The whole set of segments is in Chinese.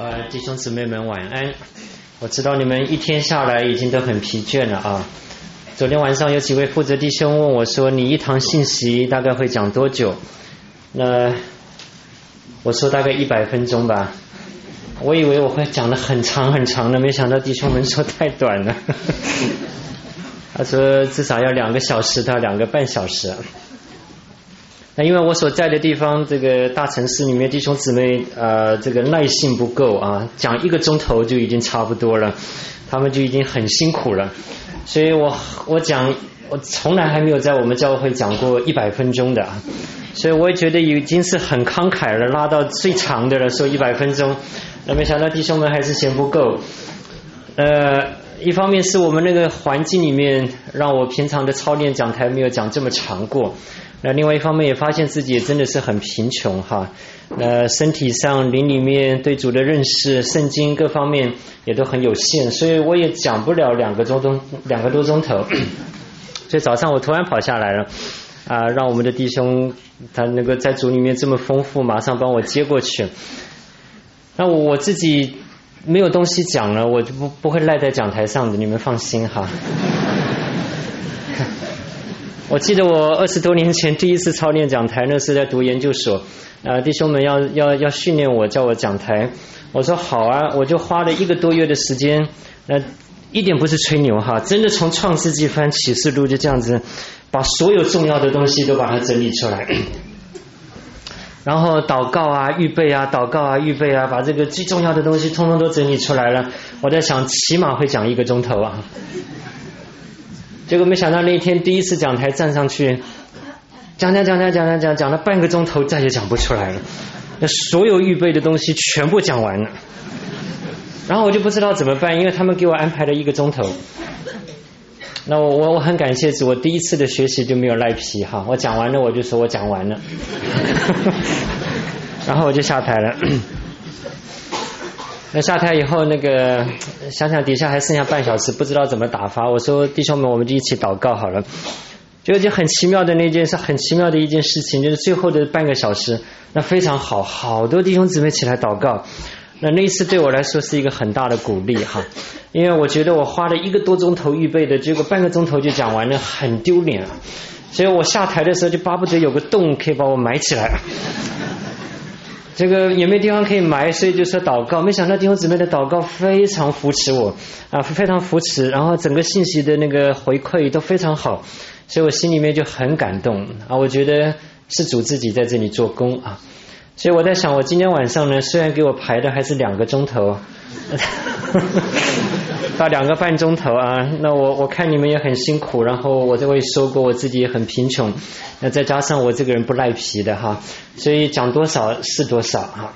弟兄姊妹们晚安。我知道你们一天下来已经都很疲倦了啊。昨天晚上有几位负责弟兄问我说，你一堂信息大概会讲多久？那我说大概100分钟吧。我以为我会讲得很长很长的，没想到弟兄们说太短了。他说至少要2个小时到2个半小时。那因为我所在的地方，这个大城市里面弟兄姊妹这个耐性不够啊，讲1个钟头就已经差不多了，他们就已经很辛苦了。所以我从来还没有在我们教会讲过100分钟的，所以我也觉得已经是很慷慨了，拉到最长的了，说100分钟。那没想到弟兄们还是嫌不够。一方面是我们那个环境里面让我平常的操练讲台没有讲这么长过，那另外一方面也发现自己也真的是很贫穷哈，身体上灵里面对主的认识圣经各方面也都很有限，所以我也讲不了2个多钟头。所以早上我突然跑下来了让我们的弟兄他那个在主里面这么丰富，马上帮我接过去。那我自己没有东西讲了，我就不会赖在讲台上的，你们放心哈。我记得我20多年前第一次操练讲台呢，是在读研究所，弟兄们要训练我，叫我讲台，我说好啊，我就花了1个多月的时间，一点不是吹牛哈，真的从创世纪翻启示录就这样子，把所有重要的东西都把它整理出来。然后祷告啊预备啊，祷告啊预备啊，把这个最重要的东西通通都整理出来了。我在想起码会讲1个钟头啊，结果没想到那天第一次讲台站上去讲了半个钟头，再也讲不出来了，那所有预备的东西全部讲完了。然后我就不知道怎么办，因为他们给我安排了1个钟头。那我很感谢主，我第一次的学习就没有赖皮哈，我讲完了我就说我讲完了。然后我就下台了。那下台以后，那个想想底下还剩下半小时，不知道怎么打发，我说弟兄们我们就一起祷告好了。就很奇妙的很奇妙的一件事情，就是最后的半个小时，那非常好，好多弟兄姊妹起来祷告。那一次对我来说是一个很大的鼓励哈，因为我觉得我花了1个多钟头预备的，结果半个钟头就讲完了，很丢脸啊。所以我下台的时候就巴不得有个洞可以把我埋起来，这个也没地方可以埋，所以就说祷告。没想到弟兄姊妹的祷告非常扶持我非常扶持，然后整个信息的那个回馈都非常好，所以我心里面就很感动我觉得是主自己在这里做工所以我在想，我今天晚上呢，虽然给我排的还是2个钟头到2个半钟头那我看你们也很辛苦，然后我也说过我自己也很贫穷，那再加上我这个人不赖皮的所以讲多少是多少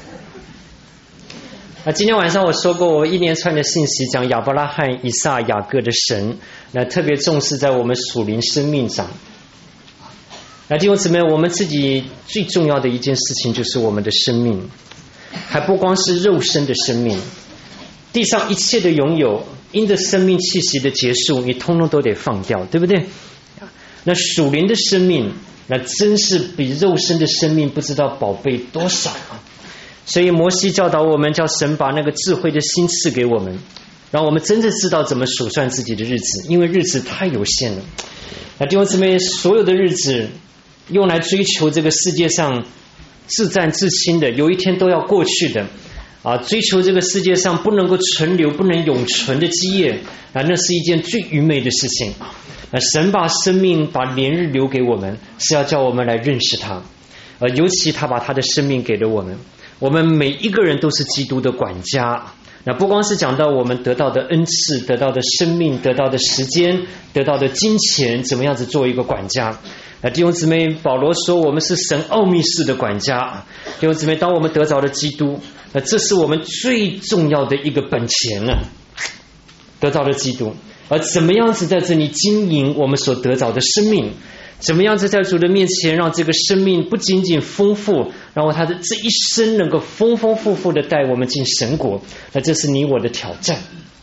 那今天晚上我说过，我一连串的信息讲亚伯拉罕、以撒、雅各的神，那特别重视在我们属灵生命上。那弟兄姊妹，我们自己最重要的一件事情就是我们的生命，还不光是肉身的生命，地上一切的拥有因着生命气息的结束，你通通都得放掉，对不对？那属灵的生命，那真是比肉身的生命不知道宝贝多少所以摩西教导我们，叫神把那个智慧的心赐给我们，让我们真正知道怎么数算自己的日子，因为日子太有限了。那弟兄姊妹，所有的日子用来追求这个世界上自战自清的，有一天都要过去的追求这个世界上不能够存留不能永存的基业那是一件最愚昧的事情神把生命把连日留给我们，是要叫我们来认识他尤其他把他的生命给了我们，我们每一个人都是基督的管家。那不光是讲到我们得到的恩赐，得到的生命，得到的时间，得到的金钱，怎么样子做一个管家。弟兄姊妹，保罗说我们是神奥秘式的管家。弟兄姊妹，当我们得着了基督，这是我们最重要的一个本钱得着了基督，而怎么样子在这里经营我们所得着的生命，怎么样子在主的面前让这个生命不仅仅丰富，然后他的这一生能够丰丰富富的带我们进神国，那这是你我的挑战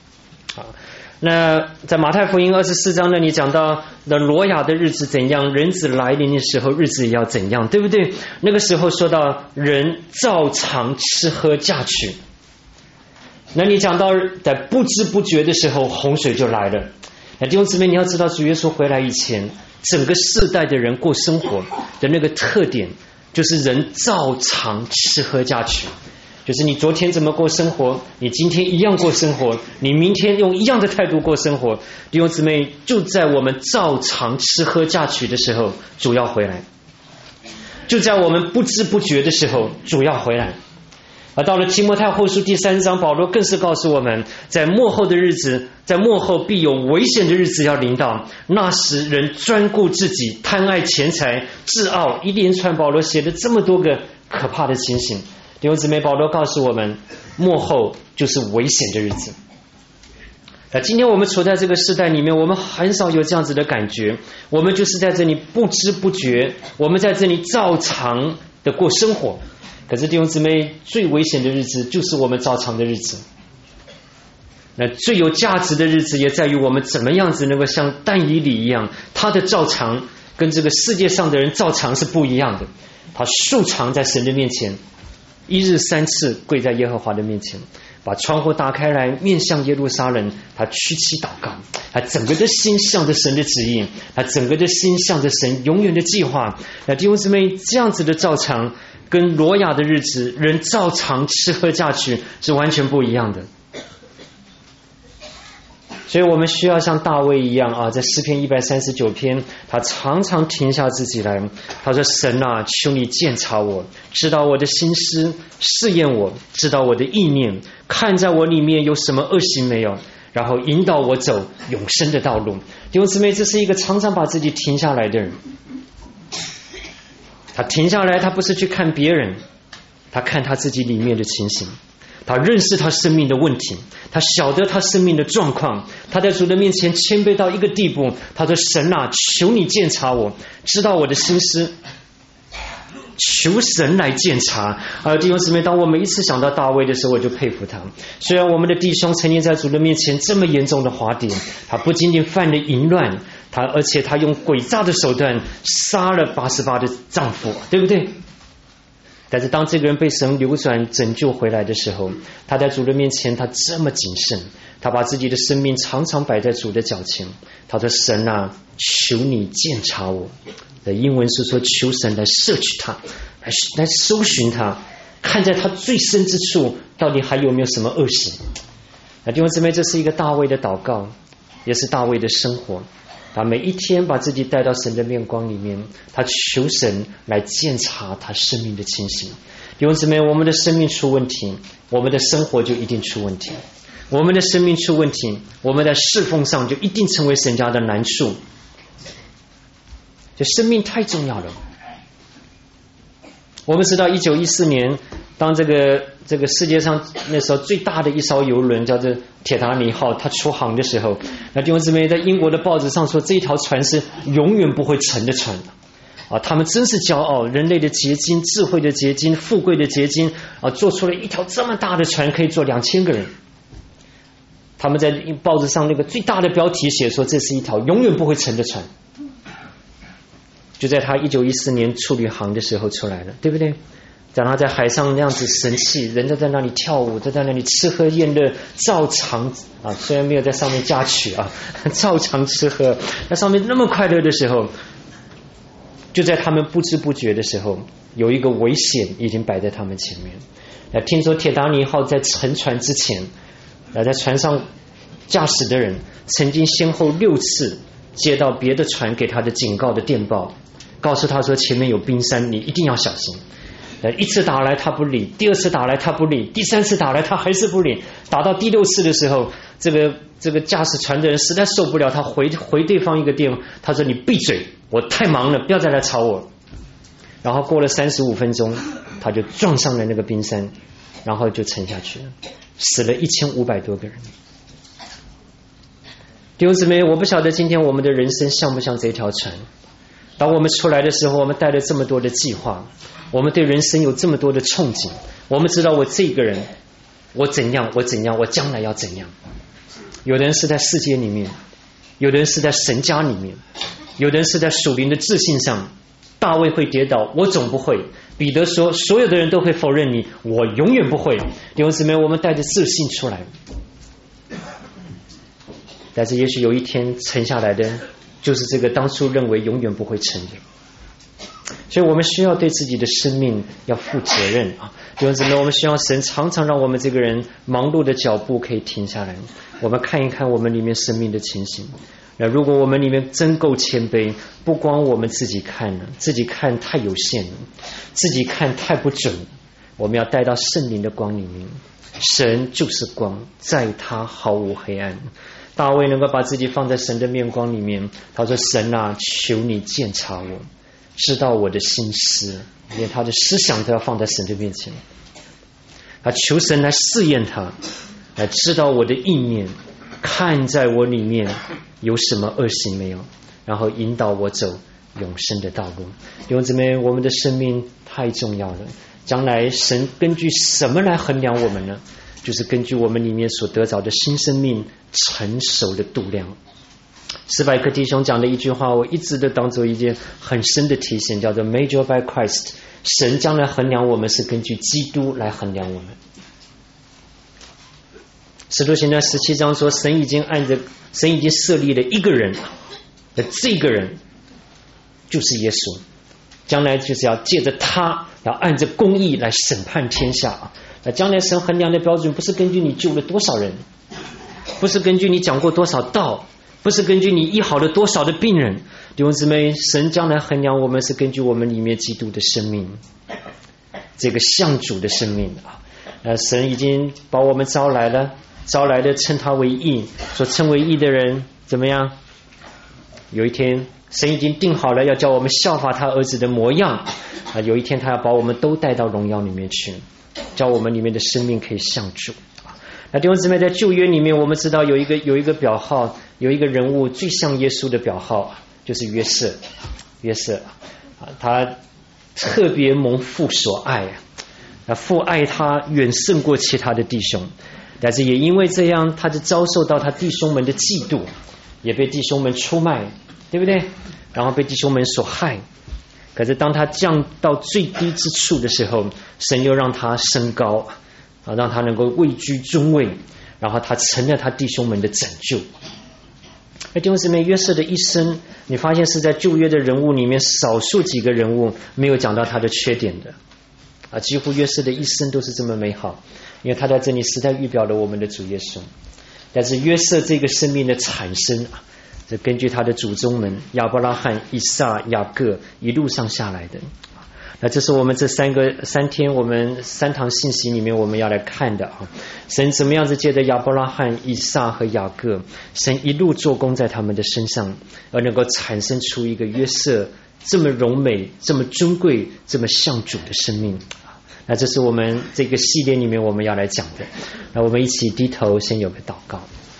那在马太福音24章那里讲到那挪亚的日子怎样，人子来临的时候日子也要怎样，对不对？那个时候说到人照常吃喝嫁娶那你讲到在不知不觉的时候，洪水就来了。那弟兄姊妹，你要知道主耶稣回来以前，整个世代的人过生活的那个特点，就是人照常吃喝嫁娶。就是你昨天怎么过生活，你今天一样过生活，你明天用一样的态度过生活。弟兄姊妹，就在我们照常吃喝嫁娶的时候，主要回来；就在我们不知不觉的时候，主要回来。而到了提摩太后书第3章，保罗更是告诉我们，在末后的日子，在末后必有危险的日子要临到，那时人专顾自己，贪爱钱财，自傲，一连串保罗写了这么多个可怕的情形。弟兄姊妹，保罗告诉我们，末后就是危险的日子。今天我们处在这个时代里面，我们很少有这样子的感觉，我们就是在这里不知不觉，我们在这里照常的过生活。可是弟兄姊妹，最危险的日子就是我们照常的日子。那最有价值的日子也在于我们怎么样子能够像但以理一样，他的照常跟这个世界上的人照常是不一样的。他素常在神的面前，1日3次跪在耶和华的面前，把窗户打开来面向耶路撒冷，他屈膝祷告，他整个的心向着神的旨意，他整个的心向着神永远的计划。那弟兄姊妹，这样子的照常跟挪亚的日子人照常吃喝嫁娶是完全不一样的。所以我们需要像大卫一样啊，在诗篇139篇，他常常停下自己来，他说：神啊，求你鉴察我，知道我的心思，试验我，知道我的意念，看在我里面有什么恶行没有，然后引导我走永生的道路。弟兄姊妹，这是一个常常把自己停下来的人。他停下来，他不是去看别人，他看他自己里面的情形，他认识他生命的问题，他晓得他生命的状况，他在主的面前谦卑到一个地步，他说：神啊，求你鉴察我，知道我的心思，求神来鉴察。弟兄姊妹，当我每一次想到大卫的时候，我就佩服他。虽然我们的弟兄曾经在主的面前这么严重的滑跌，他不仅仅犯了淫乱，而且他用诡诈的手段杀了88的丈夫，对不对？但是当这个人被神扭转拯救回来的时候，他在主的面前他这么谨慎，他把自己的生命常常摆在主的脚前。他说：神啊，求你鉴察我。的英文是说求神来摄取他，来搜寻他，看在他最深之处到底还有没有什么恶行。弟兄姊妹，这是一个大卫的祷告，也是大卫的生活。他每一天把自己带到神的面光里面，他求神来鉴察他生命的情形。弟兄姊妹，我们的生命出问题，我们的生活就一定出问题；我们的生命出问题，我们在侍奉上就一定成为神家的难处。就生命太重要了。我们知道1914年，当这个世界上那时候最大的一艘游轮叫做铁达尼号，它出航的时候，那弟兄姊妹在英国的报纸上说，这一条船是永远不会沉的船啊！他们真是骄傲，人类的结晶、智慧的结晶、富贵的结晶啊，做出了一条这么大的船，可以坐2000个人。他们在报纸上那个最大的标题写说，这是一条永远不会沉的船。就在他1914年出旅航的时候出来了，对不对？让他在海上那样子神气，人都在那里跳舞，都在那里吃喝宴乐，照常啊，虽然没有在上面加曲啊，照常吃喝，在上面那么快乐的时候，就在他们不知不觉的时候，有一个危险已经摆在他们前面。听说铁达尼号在沉船之前，在船上驾驶的人曾经先后6次接到别的船给他的警告的电报，告诉他说前面有冰山，你一定要小心。1次打来他不理，第2次打来他不理，第3次打来他还是不理，打到第6次的时候，这个驾驶船的人实在受不了，他回对方一个电话，他说：你闭嘴，我太忙了，不要再来吵我。然后过了35分钟，他就撞上了那个冰山，然后就沉下去了，死了1500多个人。弟兄姊妹，我不晓得今天我们的人生像不像这条船。当我们出来的时候，我们带了这么多的计划，我们对人生有这么多的憧憬，我们知道我这个人，我怎样，我怎样，我将来要怎样。有的人是在世界里面，有的人是在神家里面，有的人是在属灵的自信上， 大卫会跌倒，我总不会。彼得说，所有的人都会否认你，我永远不会。弟兄姊妹，我们带着自信出来，但是也许有一天沉下来的就是这个当初认为永远不会沉的。所以我们需要对自己的生命要负责任啊！弟兄姊妹，我们需要神常常让我们这个人忙碌的脚步可以停下来，我们看一看我们里面生命的情形。那如果我们里面真够谦卑，不光我们自己看了，自己看太有限了，自己看太不准，我们要带到圣灵的光里面。神就是光，在他毫无黑暗。大卫能够把自己放在神的面光里面，他说，神啊，求你鉴察我，知道我的心思，连他的思想都要放在神的面前。他求神来试验他，来知道我的意念，看在我里面有什么恶行没有，然后引导我走永生的道路。弟兄姊妹，我们的生命太重要了，将来神根据什么来衡量我们呢？就是根据我们里面所得着的新生命成熟的度量。史百克弟兄讲的一句话，我一直都当作一件很深的提醒，叫做 Measured by Christ。 神将来衡量我们是根据基督来衡量我们。使徒行传17章说，神已经设立了一个人，这个人就是耶稣，将来就是要借着他，要按着公义来审判天下。那将来神衡量的标准不是根据你救了多少人，不是根据你讲过多少道，不是根据你医好了多少的病人。弟兄姊妹，神将来衡量我们是根据我们里面基督的生命，这个像主的生命啊。神已经把我们招来了称他为义，说称为义的人怎么样？有一天神已经定好了要叫我们效法他儿子的模样啊，有一天他要把我们都带到荣耀里面去，叫我们里面的生命可以像主。那弟兄姊妹，在旧约里面我们知道有一个表号，有一个人物最像耶稣的表号，就是约瑟啊，他特别蒙父所爱啊，父爱他远胜过其他的弟兄，但是也因为这样，他就遭受到他弟兄们的嫉妒，也被弟兄们出卖，对不对？然后被弟兄们所害。可是当他降到最低之处的时候，神又让他升高啊，让他能够位居中位，然后他成了他弟兄们的拯救。弟兄姊妹，约瑟的一生，你发现是在旧约的人物里面少数几个人物没有讲到他的缺点的啊，几乎约瑟的一生都是这么美好，因为他在这里实在预表了我们的主耶稣。但是约瑟这个生命的产生啊，这根据他的祖宗们亚伯拉罕、以撒、雅各一路上下来的。那这是我们这三天我们3堂信息里面我们要来看的啊，神怎么样子借着亚伯拉罕、以撒和雅各，神一路做工在他们的身上，而能够产生出一个约瑟这么荣美、这么尊贵、这么像主的生命。那这是我们这个系列里面我们要来讲的。那我们一起低头先有个祷告。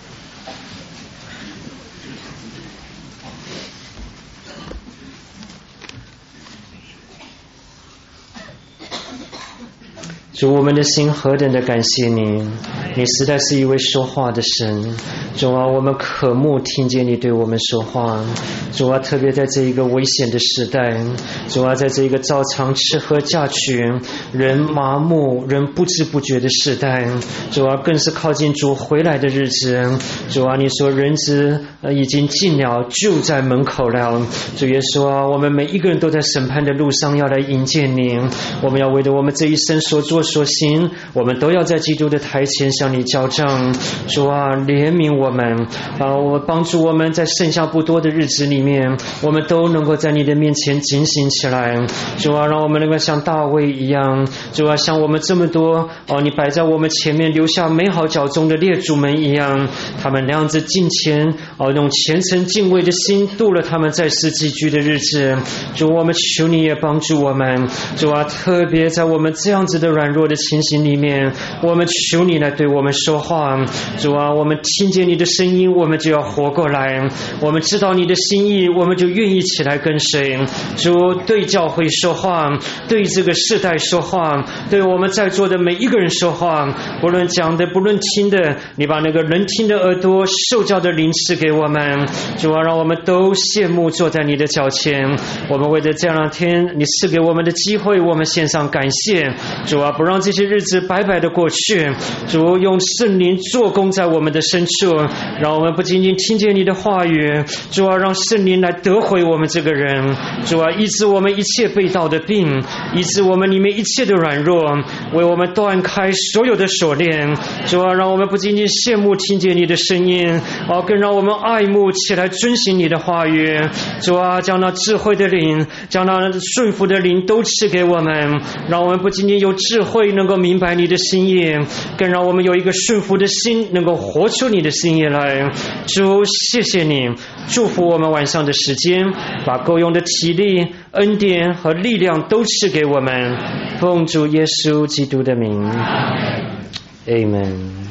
主，我们的心何等的感谢你，你实在是一位说话的神。主啊，我们渴慕听见你对我们说话。主啊，特别在这一个危险的时代，主啊，在这一个照常吃喝嫁娶，人麻木、人不知不觉的时代，主啊，更是靠近主回来的日子。主啊，你说人子已经近了，就在门口了。主耶稣啊，我们每一个人都在审判的路上要来迎接你，我们要为着我们这一生所做所行，我们都要在基督的台前向你交账。主啊，怜悯我们啊，帮助我们在剩下不多的日子里面，我们都能够在你的面前警醒起来。主啊，让我们能够像大卫一样，主啊，像我们这么多你摆在我们前面留下美好脚中的列祖们一样，他们那样子敬虔用虔诚敬畏的心度了他们在世寄居的日子。主，我们求你也帮助我们。主啊，特别在我们这样子的软弱的情形里面，我们求你来对我们说话。主啊，我们听见你的声音，我们就要活过来。我们知道你的心意，我们就愿意起来跟随。主，对教会说话，对这个世代说话，对我们在座的每一个人说话，不论讲的，不论听的，你把那个能听的耳朵、受教的灵赐给我们。主啊，让我们都羡慕坐在你的脚前。我们为着这两天你赐给我们的机会，我们献上感谢。主啊，不让这些日子白白的过去。主，用圣灵做工在我们的深处，让我们不仅仅听见你的话语。主啊，让圣灵来得回我们这个人。主啊，医治我们一切被盗的病，医治我们里面一切的软弱，为我们断开所有的锁链。主啊，让我们不仅仅羡慕听见你的声音，更让我们爱慕起来遵行你的话语。主啊，将那智慧的灵，将那顺服的灵都赐给我们，让我们不仅仅有智慧能够明白你的心意，更让我们有一个顺服的心，能够活出你的心意来。主，谢谢你，祝福我们晚上的时间，把够用的体力、恩典和力量都赐给我们。奉主耶稣基督的名 Amen。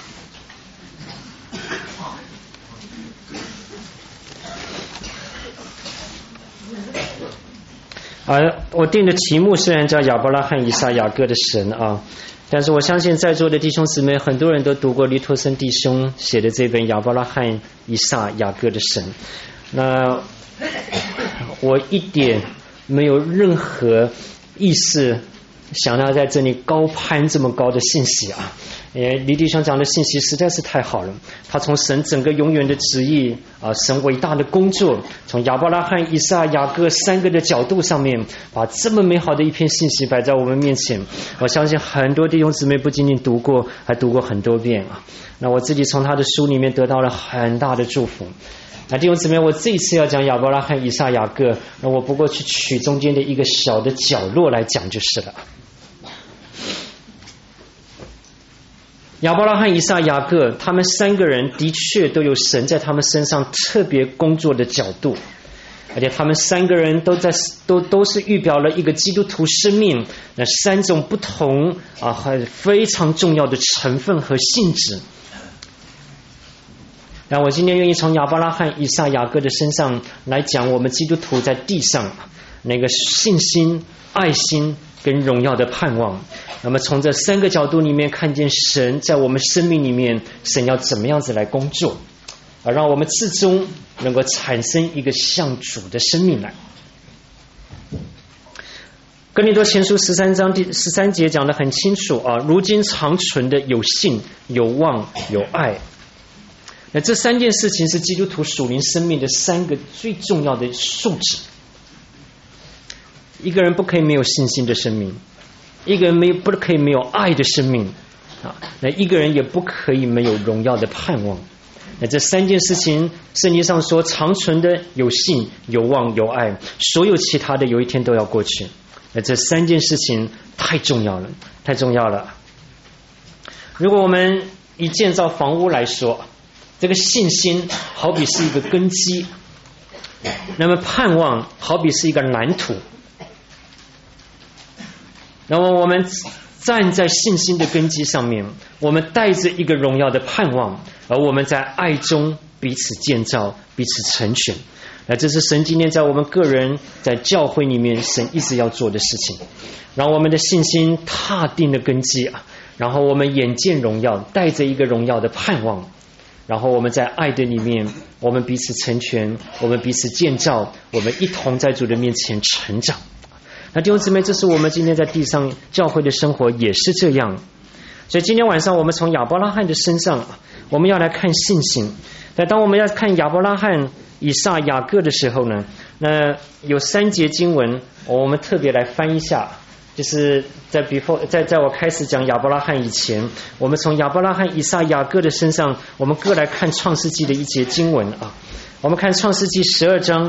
我定的题目虽然叫亚伯拉罕、以撒、雅各的神啊，但是我相信在座的弟兄姊妹很多人都读过黎托森弟兄写的这本亚伯拉罕、以撒、雅各的神。那我一点没有任何意思想要在这里高攀这么高的信息啊，黎弟兄讲的信息实在是太好了。他从神整个永远的旨意神伟大的工作，从亚伯拉罕、以撒、雅各三个的角度上面，把这么美好的一篇信息摆在我们面前。我相信很多弟兄姊妹不仅仅读过，还读过很多遍啊。那我自己从他的书里面得到了很大的祝福。那弟兄姊妹，我这一次要讲亚伯拉罕、以撒、雅各，那我不过去取中间的一个小的角落来讲就是了。亚伯拉罕、以撒、雅各，他们三个人的确都有神在他们身上特别工作的角度，而且他们三个人都是预表了一个基督徒生命那三种不同很非常重要的成分和性质。那我今天愿意从亚伯拉罕、以撒、雅各的身上来讲我们基督徒在地上那个信心、爱心跟荣耀的盼望。那么从这三个角度里面看见神在我们生命里面，神要怎么样子来工作，让我们至终能够产生一个像主的生命来。哥林多前书13章第13节讲得很清楚如今长存的有信、有望、有爱。那这三件事情是基督徒属灵生命的三个最重要的素质。一个人不可以没有信心的生命，一个人不可以没有爱的生命那一个人也不可以没有荣耀的盼望。那这三件事情圣经上说长存的有信、有望、有爱，所有其他的有一天都要过去。那这三件事情太重要了，太重要了。如果我们以建造房屋来说，这个信心好比是一个根基，那么盼望好比是一个蓝图。那么我们站在信心的根基上面，我们带着一个荣耀的盼望，而我们在爱中彼此建造、彼此成全。那这是神今天在我们个人在教会里面神一直要做的事情，让我们的信心踏定了根基然后我们眼见荣耀，带着一个荣耀的盼望，然后我们在爱的里面，我们彼此成全，我们彼此建造，我们一同在主的面前成长。那弟兄姊妹，这是我们今天在地上教会的生活也是这样。所以今天晚上我们从亚伯拉罕的身上，我们要来看信心。但当我们要看亚伯拉罕、以撒、雅各的时候呢，那有3节经文我们特别来翻一下，就是在我开始讲亚伯拉罕以前，我们从亚伯拉罕、以撒、雅各的身上，我们各来看创世纪的一节经文我们看创世纪12章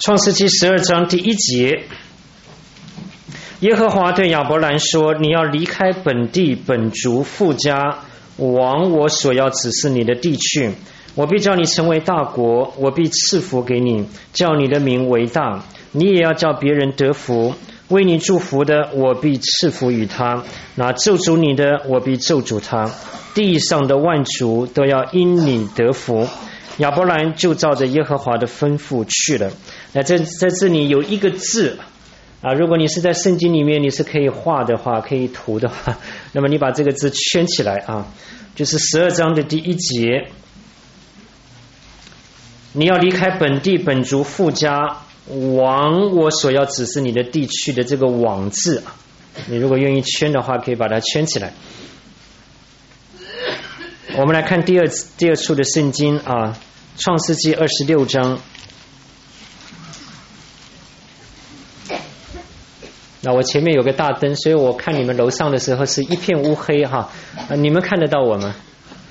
创世纪12章第1节，耶和华对亚伯兰说：你要离开本地本族父家，往我所要指示你的地去。我必叫你成为大国，我必赐福给你，叫你的名为大，你也要叫别人得福。为你祝福的，我必赐福与他；那咒诅你的，我必咒诅他。地上的万族都要因你得福。亚伯兰就照着耶和华的吩咐去了。那在这里有一个字啊，如果你是在圣经里面你是可以画的话，可以涂的话，那么你把这个字圈起来啊，就是12章的第1节，你要离开本地本族父家，往我所要指示你的地区的这个往字，你如果愿意圈的话，可以把它圈起来。我们来看第二处的圣经啊，创世纪26章。那我前面有个大灯，所以我看你们楼上的时候是一片乌黑哈，你们看得到我吗？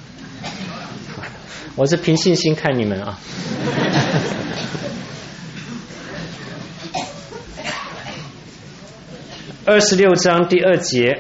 我是凭信心看你们啊。26章第2节。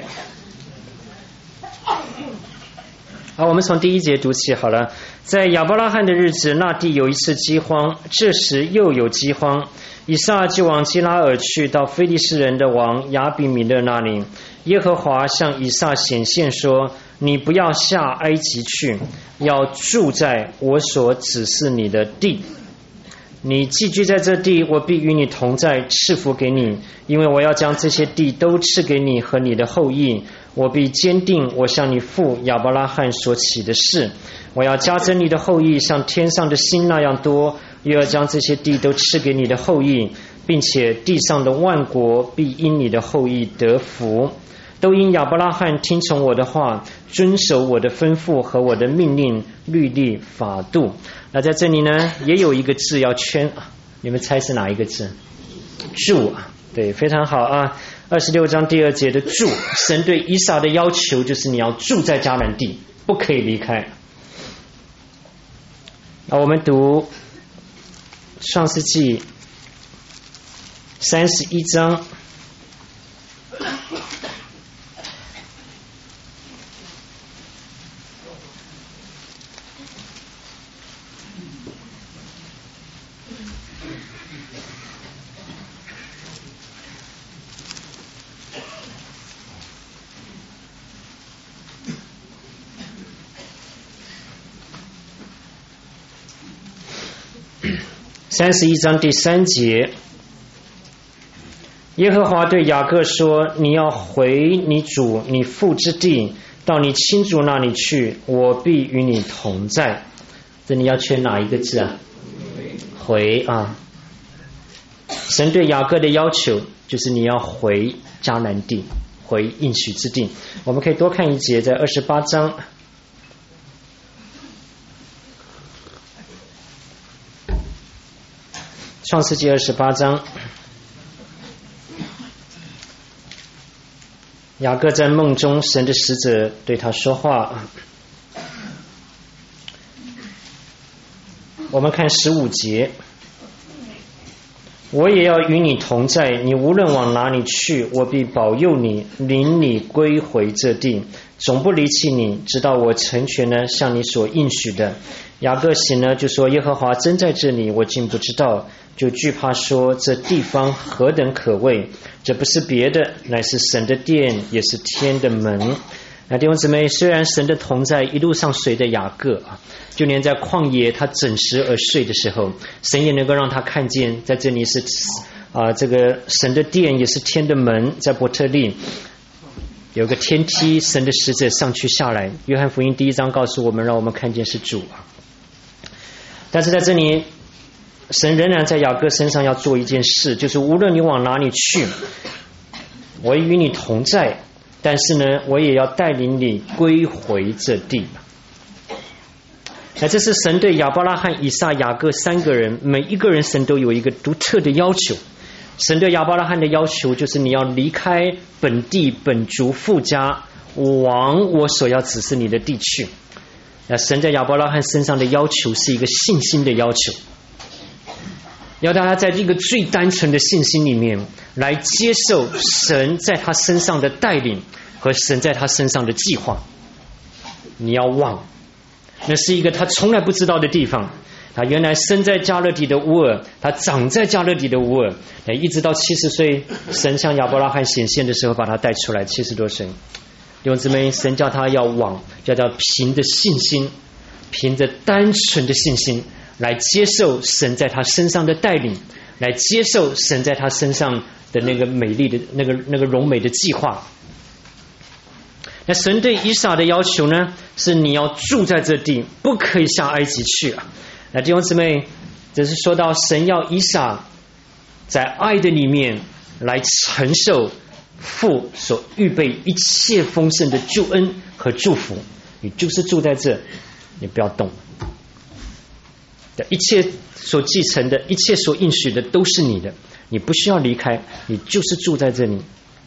好，我们从第1节读起好了。在亚伯拉罕的日子，那地有一次饥荒，这时又有饥荒。以撒就往基拉尔去，到非利士人的王亚比米勒那里。耶和华向以撒显现说：你不要下埃及去，要住在我所指示你的地。你寄居在这地，我必与你同在，赐福给你，因为我要将这些地都赐给你和你的后裔。我必坚定我向你父亚伯拉罕所起的事，我要加增你的后裔像天上的星那样多，又要将这些地都赐给你的后裔，并且地上的万国必因你的后裔得福，都因亚伯拉罕听从我的话，遵守我的吩咐和我的命令、律例、法度。那在这里呢，也有一个字要圈，你们猜是哪一个字？住啊，对，非常好啊。26章第2节的住，神对以撒的要求就是你要住在迦南地，不可以离开。那我们读创世纪31章。31章第3节，耶和华对雅各说：你要回你主你父之地，到你亲族那里去，我必与你同在。这你要圈哪一个字啊？回啊！神对雅各的要求就是你要回迦南地，回应许之地。我们可以多看一节，在28章。创世纪28章，雅各在梦中，神的使者对他说话。我们看15节，我也要与你同在，你无论往哪里去，我必保佑你，领你归回这地，总不离弃你，直到我成全了向你所应许的。雅各醒了，就说：耶和华真在这里，我竟不知道，就惧怕说：这地方何等可畏！这不是别的，乃是神的殿，也是天的门。那弟兄姊妹，虽然神的同在一路上随着雅各啊，就连在旷野他整时而睡的时候，神也能够让他看见，在这里是这个神的殿，也是天的门。在伯特利有个天梯，神的使者上去下来。约翰福音1章告诉我们，让我们看见是主啊。但是在这里，神仍然在雅各身上要做一件事，就是无论你往哪里去，我与你同在，但是呢，我也要带领你归回这地。那这是神对亚伯拉罕、以撒、雅各3个人，每一个人神都有一个独特的要求。神对亚伯拉罕的要求就是你要离开本地本族父家，往我所要指示你的地去。那神在亚伯拉罕身上的要求是一个信心的要求。 要大家在这个最单纯的信心里面来接受神在他身上的带领和神在他身上的计划。你要忘，那是一个他从来不知道的地方。他原来生在加勒底的乌尔，他长在加勒底的乌尔，一直到70岁，神向亚伯拉罕显现的时候把他带出来，70多岁。弟兄姊妹，神叫他要往，叫他凭着信心，凭着单纯的信心来接受神在他身上的带领，来接受神在他身上的那个美丽的那个荣美的计划。那神对以撒的要求呢，是你要住在这地，不可以下埃及去啊。那弟兄姊妹，这是说到神要以撒在爱的里面来承受父所预备一切丰盛的救恩和祝福。你就是住在这，你不要动。一切所继承的，一切所应许的都是你的，你不需要离开，你就是住在这里。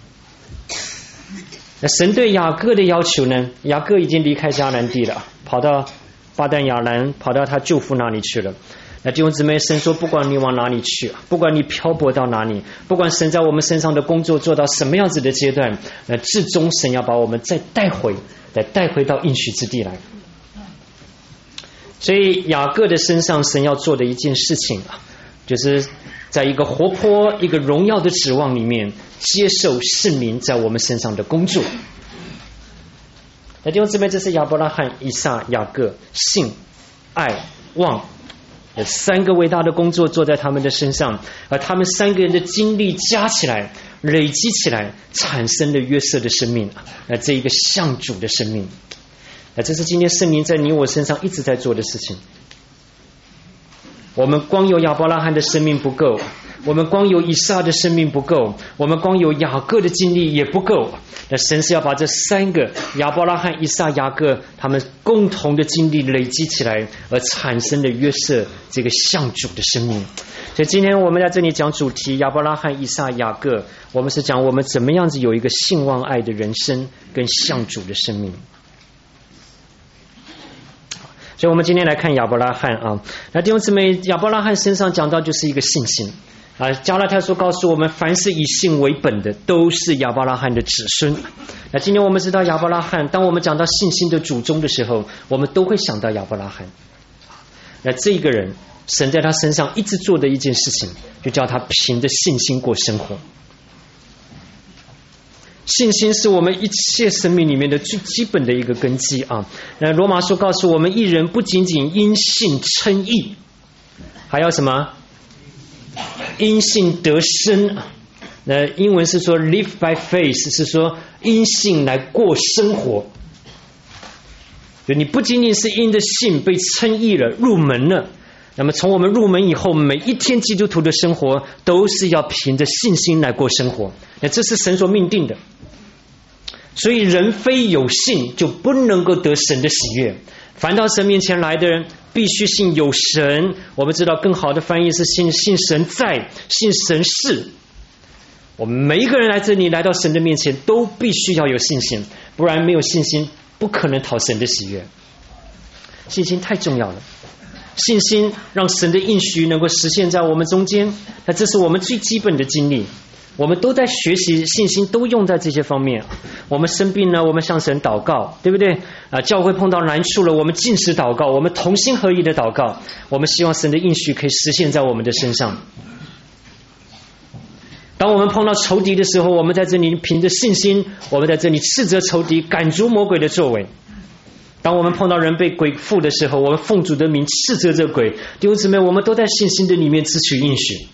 那神对雅各的要求呢？雅各已经离开迦南地了，跑到巴旦亚兰，跑到他舅父那里去了。那弟兄姊妹，神说不管你往哪里去，不管你漂泊到哪里，不管神在我们身上的工作做到什么样子的阶段，那至终神要把我们再带回到应许之地来。所以雅各的身上神要做的一件事情啊，就是在一个活泼一个荣耀的指望里面接受圣灵在我们身上的工作。那弟兄姊妹，这是亚伯拉罕、以撒、雅各信、爱、望有3个伟大的工作做在他们的身上，而他们3个人的经历加起来累积起来产生了约瑟的生命，这一个像主的生命。这是今天圣灵在你我身上一直在做的事情。我们光有亚伯拉罕的生命不够，我们光有以撒的生命不够，我们光有雅各的经历也不够。那神是要把这3个亚伯拉罕、以撒、雅各他们共同的经历累积起来，而产生了约瑟这个像主的生命。所以今天我们在这里讲主题亚伯拉罕、以撒、雅各，我们是讲我们怎么样子有一个信望爱的人生跟像主的生命。所以我们今天来看亚伯拉罕啊，那弟兄姊妹，亚伯拉罕身上讲到就是一个信心啊。加拉太书告诉我们，凡是以信为本的，都是亚伯拉罕的子孙。那今天我们知道亚伯拉罕，当我们讲到信心的祖宗的时候，我们都会想到亚伯拉罕。那这一个人，神在他身上一直做的一件事情，就叫他凭着信心过生活。信心是我们一切生命里面的最基本的一个根基啊。那罗马书告诉我们，义人不仅仅因信称义，还要什么？因信得生。那英文是说 live by faith， 是说因信来过生活。就你不仅仅是因着信被称义了，入门了，那么从我们入门以后，每一天基督徒的生活都是要凭着信心来过生活。那这是神所命定的。所以人非有信就不能够得神的喜悦。凡到神面前来的人必须信有神。我们知道更好的翻译是信神在，信神是。我们每一个人来这里来到神的面前都必须要有信心，不然没有信心不可能讨神的喜悦。信心太重要了，信心让神的应许能够实现在我们中间，那这是我们最基本的经历。我们都在学习信心，都用在这些方面。我们生病了，我们向神祷告，对不对？教会碰到难处了，我们禁食祷告，我们同心合意的祷告，我们希望神的应许可以实现在我们的身上。当我们碰到仇敌的时候，我们在这里凭着信心，我们在这里斥责仇敌，赶逐魔鬼的作为。当我们碰到人被鬼附的时候，我们奉主的名斥责这鬼。弟兄姊妹，我们都在信心的里面支取应许。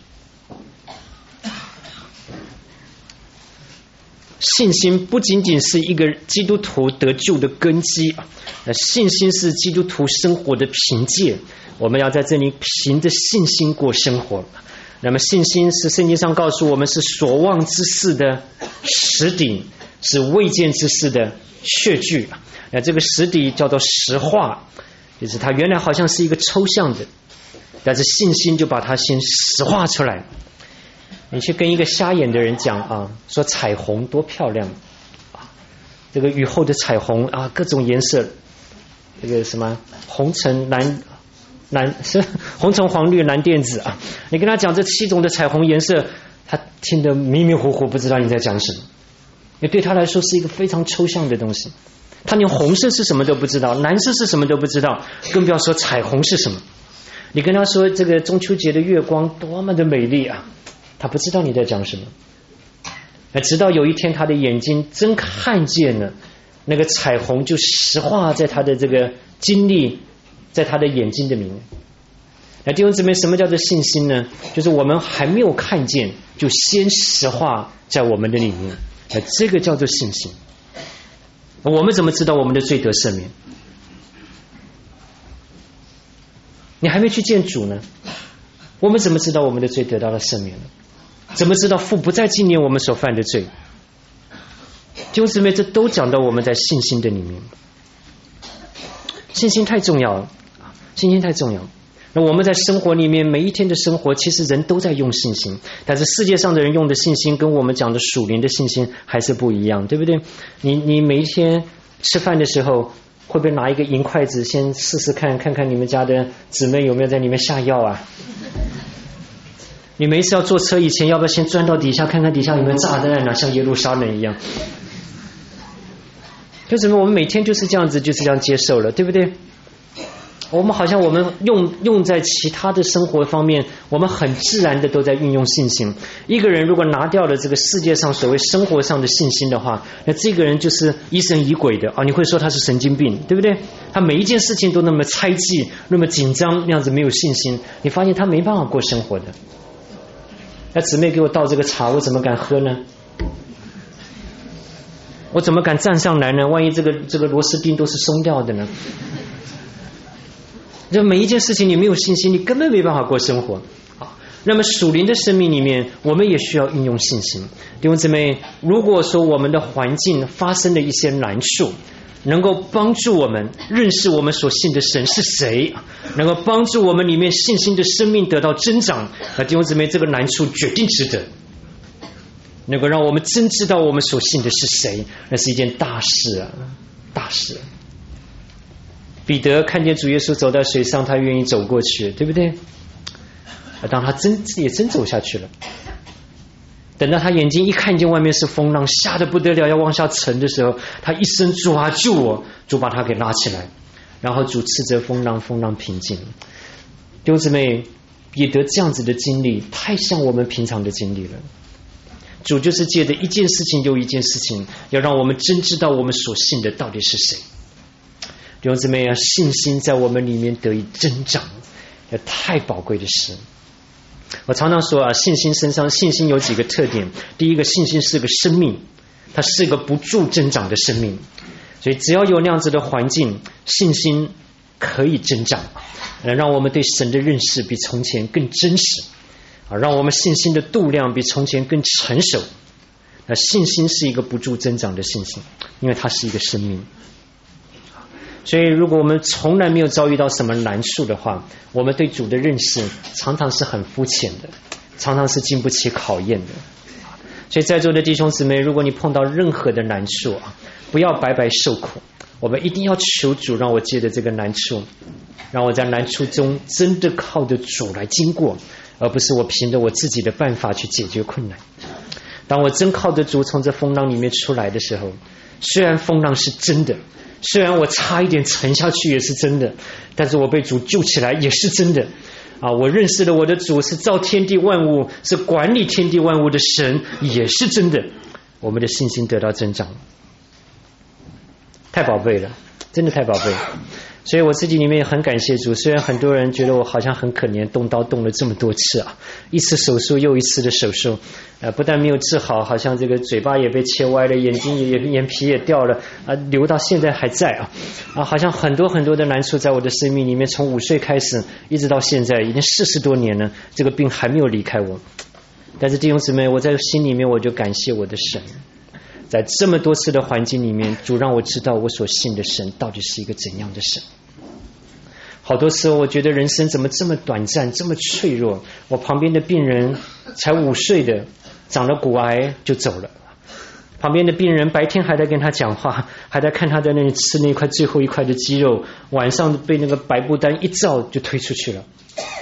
信心不仅仅是一个基督徒得救的根基，信心是基督徒生活的凭借。我们要在这里凭着信心过生活。那么信心是圣经上告诉我们是所望之事的实底，是未见之事的确据。那这个实底叫做实化，就是它原来好像是一个抽象的，但是信心就把它先实化出来。你去跟一个瞎眼的人讲啊，说彩虹多漂亮啊，这个雨后的彩虹啊，各种颜色，这个什么红橙蓝红橙黄绿蓝靛紫啊，你跟他讲这7种的彩虹颜色，他听得迷迷糊糊，不知道你在讲什么。也对他来说是一个非常抽象的东西，他连红色是什么都不知道，蓝色是什么都不知道，更不要说彩虹是什么。你跟他说这个中秋节的月光多么的美丽啊，他不知道你在讲什么。直到有一天他的眼睛真看见了那个彩虹，就实化在他的这个经历，在他的眼睛的里面。那弟兄姊妹，什么叫做信心呢？就是我们还没有看见，就先实化在我们的里面，这个叫做信心。我们怎么知道我们的罪得赦免？你还没去见主呢，我们怎么知道我们的罪得到了赦免呢？怎么知道父不再纪念我们所犯的罪？弟兄姊妹，这都讲到我们在信心的里面。信心太重要了，信心太重要。那我们在生活里面每一天的生活，其实人都在用信心，但是世界上的人用的信心跟我们讲的属灵的信心还是不一样，对不对？你每一天吃饭的时候，会不会拿一个银筷子先试试看看你们家的姊妹有没有在里面下药啊？你每一次要坐车以前，要不要先钻到底下看看底下有没有炸弹啊，像耶路撒冷一样？就怎么我们每天就是这样子，就是这样接受了，对不对？我们好像我们用在其他的生活方面，我们很自然的都在运用信心。一个人如果拿掉了这个世界上所谓生活上的信心的话，那这个人就是疑神疑鬼的啊！你会说他是神经病，对不对？他每一件事情都那么猜忌，那么紧张，那样子没有信心，你发现他没办法过生活的。那姊妹给我倒这个茶，我怎么敢喝呢？我怎么敢站上来呢？万一这个螺丝钉都是松掉的呢？这每一件事情你没有信心，你根本没办法过生活。那么属灵的生命里面，我们也需要运用信心。弟兄姊妹，如果说我们的环境发生了一些难处，能够帮助我们认识我们所信的神是谁，能够帮助我们里面信心的生命得到增长，那弟兄姊妹，这个难处决定值得，能够让我们真知道我们所信的是谁，那是一件大事啊，大事。彼得看见主耶稣走在水上，他愿意走过去，对不对？当他也真走下去了，等到他眼睛一看见外面是风浪，吓得不得了，要往下沉的时候，他一声主啊救我，主把他给拉起来，然后主斥责风浪，风浪平静。弟兄姊妹，彼得这样子的经历太像我们平常的经历了。主就是借着一件事情又一件事情，要让我们真知道我们所信的到底是谁。弟兄姊妹啊，信心在我们里面得以增长，太宝贵的事。我常常说啊，信心有几个特点。第一个，信心是个生命，它是个不住增长的生命，所以只要有那样子的环境，信心可以增长，让我们对神的认识比从前更真实，让我们信心的度量比从前更成熟。那信心是一个不住增长的信心，因为它是一个生命。所以如果我们从来没有遭遇到什么难处的话，我们对主的认识常常是很肤浅的，常常是经不起考验的。所以在座的弟兄姊妹，如果你碰到任何的难处啊，不要白白受苦，我们一定要求主让我借着这个难处，让我在难处中真的靠着主来经过，而不是我凭着我自己的办法去解决困难。当我真靠着主从这风浪里面出来的时候，虽然风浪是真的，虽然我差一点沉下去也是真的，但是我被主救起来也是真的啊！我认识了我的主是造天地万物，是管理天地万物的神，也是真的。我们的信心得到增长，太宝贝了，真的太宝贝了。所以我自己里面也很感谢主，虽然很多人觉得我好像很可怜，动刀动了这么多次啊，一次手术又一次的手术，不但没有治好，好像这个嘴巴也被切歪了，眼睛也眼皮也掉了啊，流到现在还在啊，好像很多很多的难处在我的生命里面，从5岁开始一直到现在，已经40多年了，这个病还没有离开我。但是弟兄姊妹，我在心里面我就感谢我的神，在这么多次的环境里面，主让我知道我所信的神到底是一个怎样的神。好多时候我觉得人生怎么这么短暂，这么脆弱，我旁边的病人才5岁的长了骨癌就走了， 旁边的病人白天还在跟他讲话，还在看他在那里吃那块最后一块的鸡肉，晚上被那个白布单一罩就推出去了。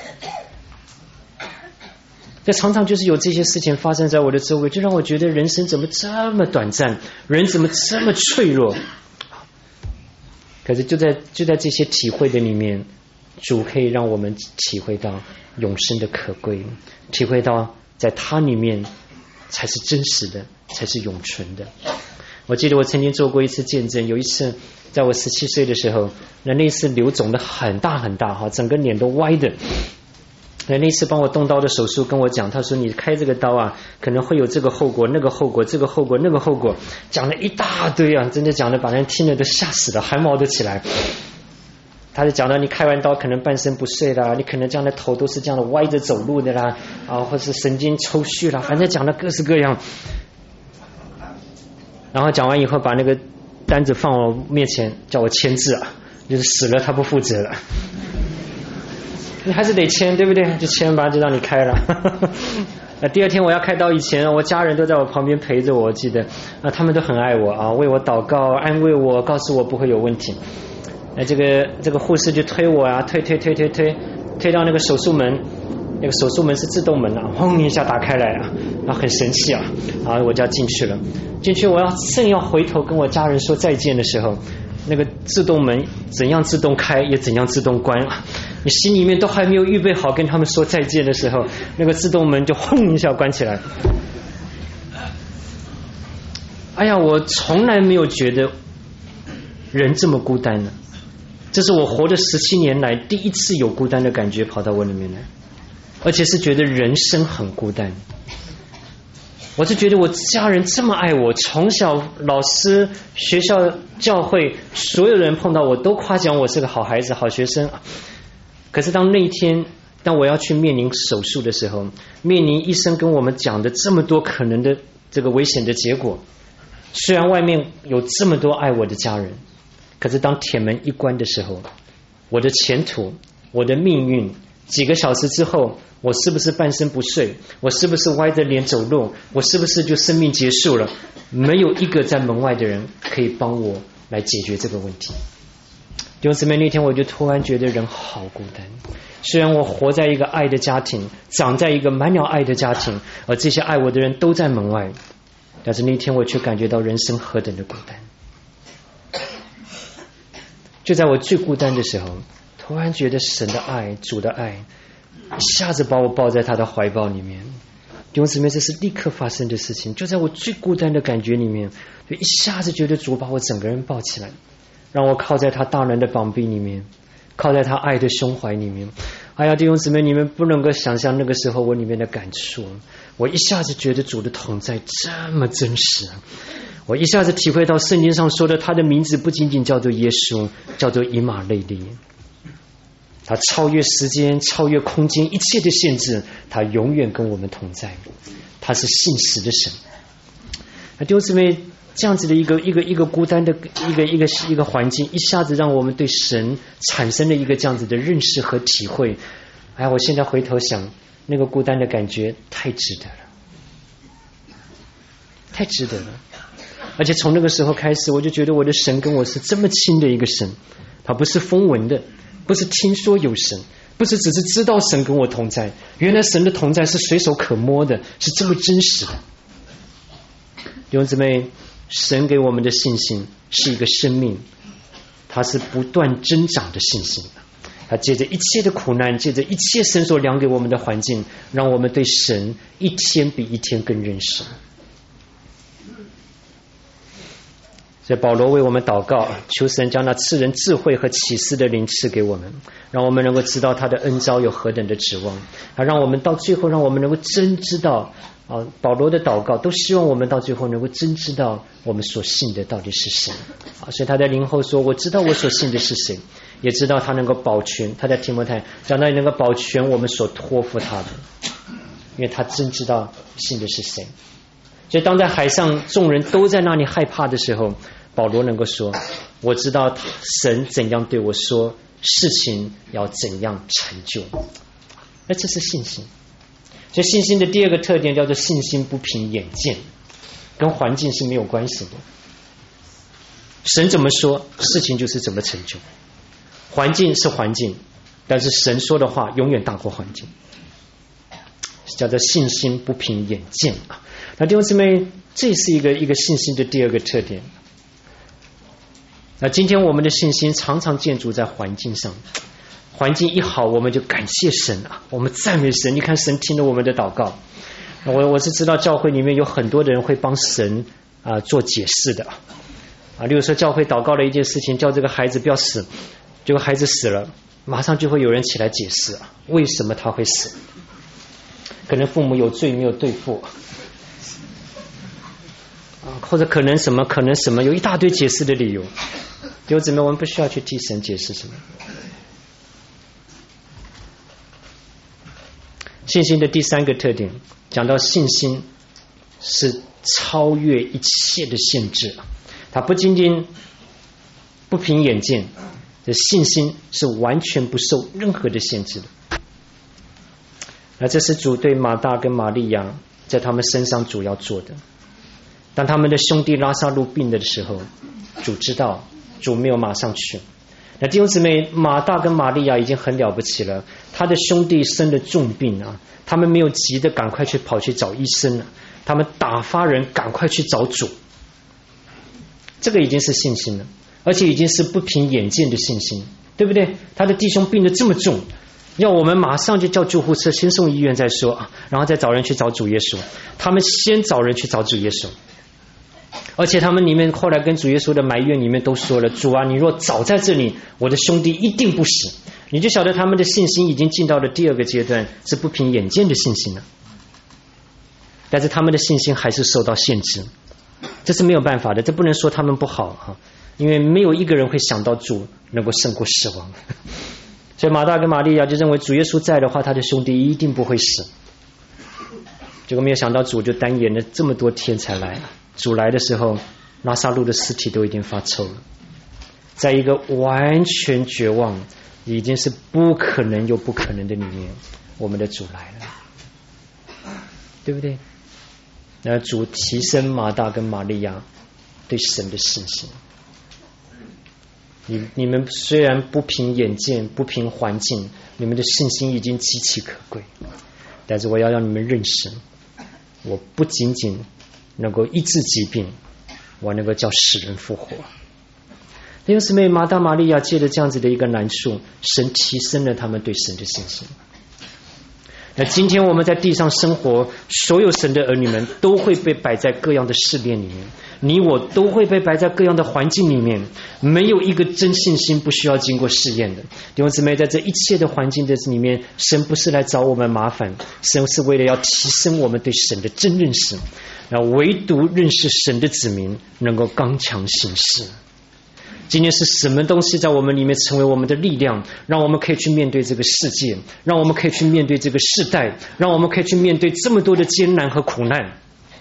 这常常就是有这些事情发生在我的周围，就让我觉得人生怎么这么短暂，人怎么这么脆弱。可是就在这些体会的里面，主可以让我们体会到永生的可贵，体会到在他里面才是真实的，才是永存的。我记得我曾经做过一次见证，有一次在我17岁的时候，那次瘤肿的很大很大，整个脸都歪的。那次帮我动刀的手术跟我讲，他说你开这个刀啊，可能会有这个后果那个后果，这个后果那个后果，讲了一大堆啊，真的讲的把人听了都吓死了，汗毛都起来。他就讲到你开完刀可能半身不遂啦，你可能这样的头都是这样的歪着走路的啦，或是神经抽搐啦，反正讲的各式各样。然后讲完以后把那个单子放我面前叫我签字啊，就是死了他不负责了。你还是得签，对不对？就签吧，就让你开了。第二天我要开刀以前，我家人都在我旁边陪着我，记得他们都很爱我啊，为我祷告，安慰我，告诉我不会有问题。这个护士就推我啊，推到那个手术门，那个手术门是自动门啊，轰一下打开来啊，然后很神奇啊，然后我就要进去了。进去我正要回头跟我家人说再见的时候，那个自动门怎样自动开也怎样自动关啊，你心里面都还没有预备好跟他们说再见的时候，那个自动门就轰一下关起来。哎呀，我从来没有觉得人这么孤单呢。这是我活了17年来第一次有孤单的感觉跑到我里面来，而且是觉得人生很孤单。我是觉得我家人这么爱我，从小老师、学校、教会所有人碰到我都夸奖我是个好孩子、好学生。可是当那一天，当我要去面临手术的时候，面临医生跟我们讲的这么多可能的这个危险的结果，虽然外面有这么多爱我的家人，可是当铁门一关的时候，我的前途，我的命运，几个小时之后我是不是半身不遂，我是不是歪着脸走路，我是不是就生命结束了，没有一个在门外的人可以帮我来解决这个问题。弟兄姊妹，那天我就突然觉得人好孤单。虽然我活在一个爱的家庭，长在一个满了爱的家庭，而这些爱我的人都在门外，但是那天我却感觉到人生何等的孤单。就在我最孤单的时候，突然觉得神的爱，主的爱一下子把我抱在他的怀抱里面。弟兄姊妹，这是立刻发生的事情，就在我最孤单的感觉里面，就一下子觉得主把我整个人抱起来，让我靠在他大能的膀臂里面，靠在他爱的胸怀里面。哎呀，弟兄姊妹，你们不能够想象那个时候我里面的感触，我一下子觉得主的同在这么真实，我一下子体会到圣经上说的他的名字不仅仅叫做耶稣，叫做以马内利，他超越时间，超越空间一切的限制，他永远跟我们同在，他是信实的神。弟兄姊妹，这样子的一个孤单的一个环境，一下子让我们对神产生了一个这样子的认识和体会。哎，我现在回头想，那个孤单的感觉太值得了，太值得了。而且从那个时候开始，我就觉得我的神跟我是这么亲的一个神，他不是风闻的，不是听说有神，不是只是知道神跟我同在，原来神的同在是随手可摸的，是这么真实的。弟兄姊妹，神给我们的信心是一个生命，它是不断增长的信心。他借着一切的苦难，借着一切神所量给我们的环境，让我们对神一天比一天更认识。所以保罗为我们祷告，求神将那赐人智慧和启示的灵赐给我们，让我们能够知道他的恩召有何等的指望，让我们到最后，让我们能够真知道保罗的祷告都希望我们到最后能够真知道我们所信的到底是谁。所以他在灵后说，我知道我所信的是谁，也知道他能够保全，他在提摩太讲到能够保全我们所托付他的，因为他真知道信的是谁。所以当在海上众人都在那里害怕的时候，保罗能够说，我知道神怎样对我说，事情要怎样成就。那这是信心。所以信心的第二个特点叫做信心不凭眼见。 跟环境是没有关系的。神怎么说，事情就是怎么成就。环境是环境，但是神说的话永远大过环境，叫做信心不凭眼见啊。那弟兄姊妹，这是一个信心的第二个特点。那今天我们的信心常常建筑在环境上，环境一好，我们就感谢神啊，我们赞美神。你看神听了我们的祷告。我是知道教会里面有很多的人会帮神做解释的啊，例如说教会祷告了一件事情，叫这个孩子不要死，结果孩子死了，马上就会有人起来解释啊，为什么他会死？可能父母有罪没有对付啊，或者可能什么，有一大堆解释的理由。弟兄姊妹，我们不需要去替神解释什么。信心的第三个特点，讲到信心是超越一切的限制，它不仅仅不凭眼见，这信心是完全不受任何的限制的。那这是主对马大跟玛利亚在他们身上主要做的。当他们的兄弟拉撒路病了的时候，主知道，主没有马上去。那弟兄姊妹，马大跟玛利亚已经很了不起了，他的兄弟生了重病啊，他们没有急的赶快去跑去找医生了，他们打发人赶快去找主。这个已经是信心了，而且已经是不凭眼见的信心，对不对？他的弟兄病得这么重，要我们马上就叫救护车先送医院再说啊，然后再找人去找主耶稣。他们先找人去找主耶稣，而且他们里面后来跟主耶稣的埋怨里面都说了，主啊，你若早在这里，我的兄弟一定不死。你就晓得他们的信心已经进到了第二个阶段，是不凭眼见的信心了。但是他们的信心还是受到限制，这是没有办法的，这不能说他们不好啊，因为没有一个人会想到主能够胜过死亡。所以马大跟玛利亚就认为主耶稣在的话，他的兄弟一定不会死。结果没有想到主就单延了这么多天才来，主来的时候，拉撒路的尸体都已经发臭了。在一个完全绝望，已经是不可能又不可能的里面，我们的主来了，对不对？那主提升马大跟玛利亚对神的信心。你们虽然不凭眼见，不凭环境，你们的信心已经极其可贵，但是我要让你们认识，我不仅仅能够医治疾病，我能够叫死人复活。弟兄姊妹，马大玛利亚借着这样子的一个难处，神提升了他们对神的信心。那今天我们在地上生活，所有神的儿女们都会被摆在各样的试炼里面，你我都会被摆在各样的环境里面，没有一个真信心不需要经过试验的。弟兄姊妹，在这一切的环境的里面，神不是来找我们麻烦，神是为了要提升我们对神的真认识。那唯独认识神的子民能够刚强行事。今天是什么东西在我们里面成为我们的力量，让我们可以去面对这个世界，让我们可以去面对这个世代，让我们可以去面对这么多的艰难和苦难。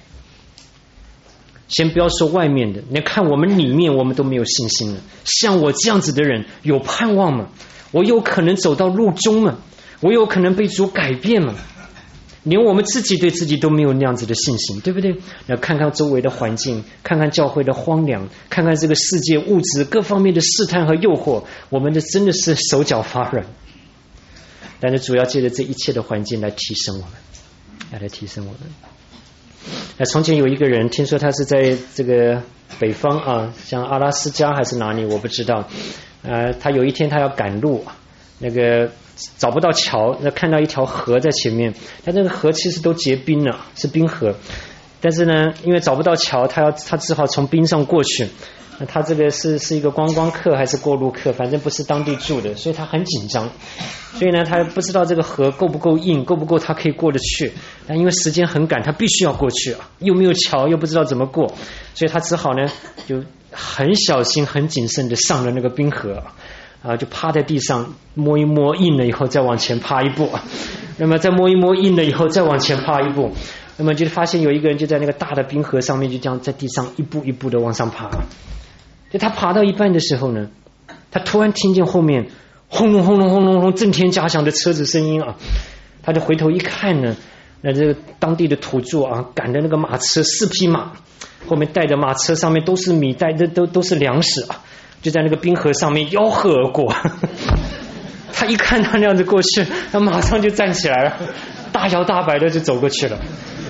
先不要说外面的，你看我们里面我们都没有信心了。像我这样子的人有盼望吗？我有可能走到路中吗？我有可能被主改变吗？连我们自己对自己都没有那样子的信心，对不对？那看看周围的环境，看看教会的荒凉，看看这个世界物质各方面的试探和诱惑，我们的真的是手脚发软。但是主要借着这一切的环境来提升我们，来提升我们。那从前有一个人，听说他是在这个北方啊，像阿拉斯加还是哪里我不知道，他有一天他要赶路，那个找不到桥，那看到一条河在前面，他这个河其实都结冰了，是冰河，但是呢，因为找不到桥，他只好从冰上过去。那他这个是一个观光客还是过路客，反正不是当地住的，所以他很紧张。所以呢，他不知道这个河够不够硬，够不够他可以过得去。但因为时间很赶，他必须要过去啊，又没有桥，又不知道怎么过，所以他只好呢就很小心、很谨慎的上了那个冰河。就趴在地上摸一摸，硬了以后再往前爬一步，那么再摸一摸，硬了以后再往前爬一步，那么就发现有一个人就在那个大的冰河上面，就这样在地上一步一步的往上爬。就他爬到一半的时候呢，他突然听见后面轰隆轰隆轰隆轰震天价响的车子声音啊，他就回头一看呢， 那这个当地的土著啊，赶着那个马车4匹马，后面带着马车上面都是米，带的都是粮食啊，就在那个冰河上面吆喝而过。他一看他那样子过去，他马上就站起来了，大摇大摆的就走过去了。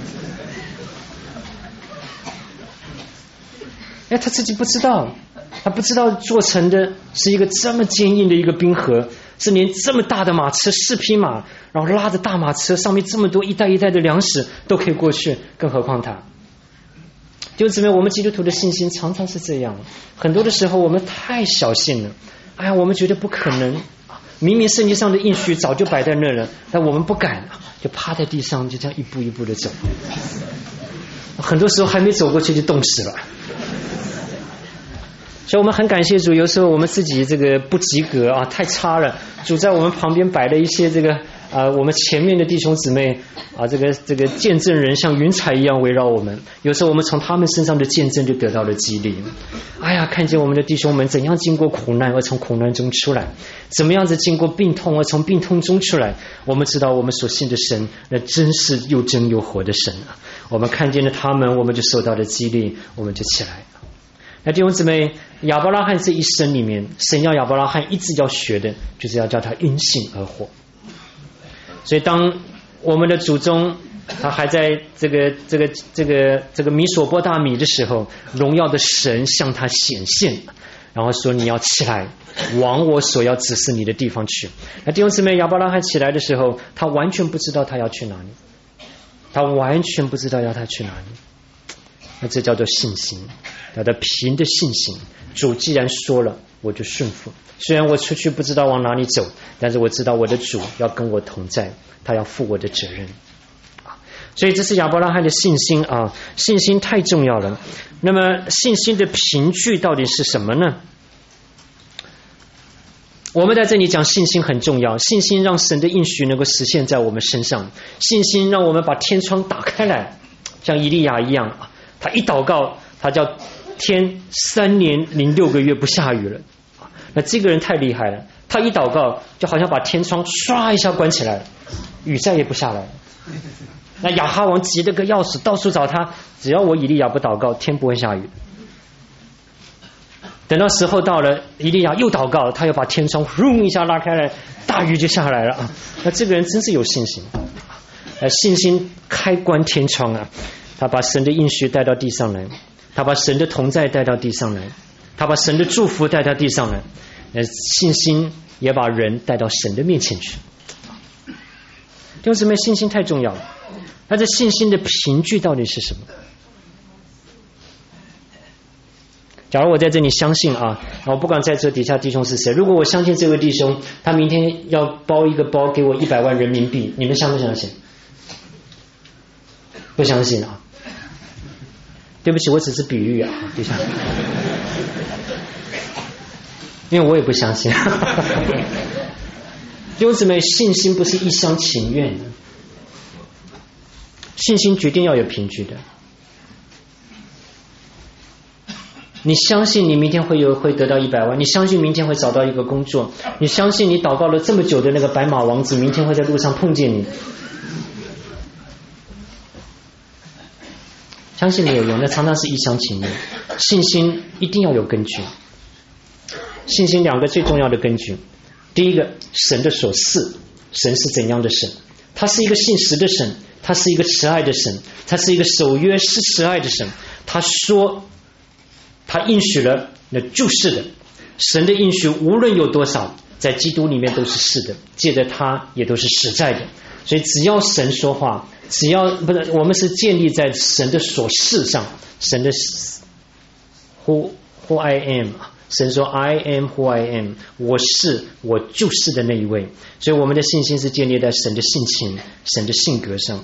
哎，他自己不知道，他不知道做成的是一个这么坚硬的一个冰河，是连这么大的马车4匹马，然后拉着大马车上面这么多一袋一袋的粮食都可以过去，更何况他。弟兄姊妹，我们基督徒的信心常常是这样，很多的时候我们太小信了，哎呀，我们觉得不可能，明明圣经上的应许早就摆在那了，但我们不敢，就趴在地上，就这样一步一步的走，很多时候还没走过去就冻死了。所以我们很感谢主，有时候我们自己这个不及格啊，太差了，主在我们旁边摆了一些这个我们前面的弟兄姊妹啊，这个见证人像云彩一样围绕我们，有时候我们从他们身上的见证就得到了激励。哎呀，看见我们的弟兄们怎样经过苦难而从苦难中出来，怎么样子经过病痛而从病痛中出来，我们知道我们所信的神那真是又真又活的神啊！我们看见了他们，我们就受到了激励，我们就起来了。那弟兄姊妹，亚伯拉罕这一生里面，神要亚伯拉罕一直要学的就是要叫他因信而活。所以当我们的祖宗他还在这个米索波大米的时候，荣耀的神向他显现，然后说你要起来往我所要指示你的地方去。那弟兄姊妹，亚伯拉罕起来的时候，他完全不知道他要去哪里，他完全不知道要他去哪里。那这叫做信心，他的凭的信心，主既然说了，我就顺服。虽然我出去不知道往哪里走，但是我知道我的主要跟我同在，他要负我的责任。所以这是亚伯拉罕的信心啊，信心太重要了。那么信心的凭据到底是什么呢？我们在这里讲信心很重要，信心让神的应许能够实现在我们身上，信心让我们把天窗打开来，像以利亚一样，他一祷告，他叫天3年06个月不下雨了。那这个人太厉害了，他一祷告就好像把天窗唰一下关起来了，雨再也不下来了。那亚哈王急得个要死，到处找他，只要我以利亚不祷告，天不会下雨。等到时候到了，以利亚又祷告，他又把天窗轰一下拉开来，大雨就下来了啊！那这个人真是有信心，信心开关天窗啊！他把神的应许带到地上来，他把神的同在带到地上来，他把神的祝福带到地上来，信心也把人带到神的面前去。弟兄姊妹，信心太重要了。那这信心的凭据到底是什么？假如我在这里相信啊，我不管在这底下弟兄是谁，如果我相信这位弟兄，他明天要包一个包给我100万人民币，你们相不相信？不相信啊。对不起，我只是比喻啊，底下，因为我也不相信。弟兄姊妹，信心不是一厢情愿的，信心决定要有凭据的。你相信你明天会得到100万，你相信明天会找到一个工作，你相信你祷告了这么久的那个白马王子明天会在路上碰见你，相信没有用，那常常是一厢情愿。信心一定要有根据。信心2个最重要的根据，第一个，神的所示，神是怎样的神？他是一个信实的神，他是一个慈爱的神，他是一个守约是慈爱的神。他说他应许了，那就是的。神的应许无论有多少，在基督里面都是是的，借着他也都是实在的。所以只要神说话，只要不是我们是建立在神的所示上，神的 who I am， 神说 I am who I am， 我是我就是的那一位。所以我们的信心是建立在神的性情、神的性格上。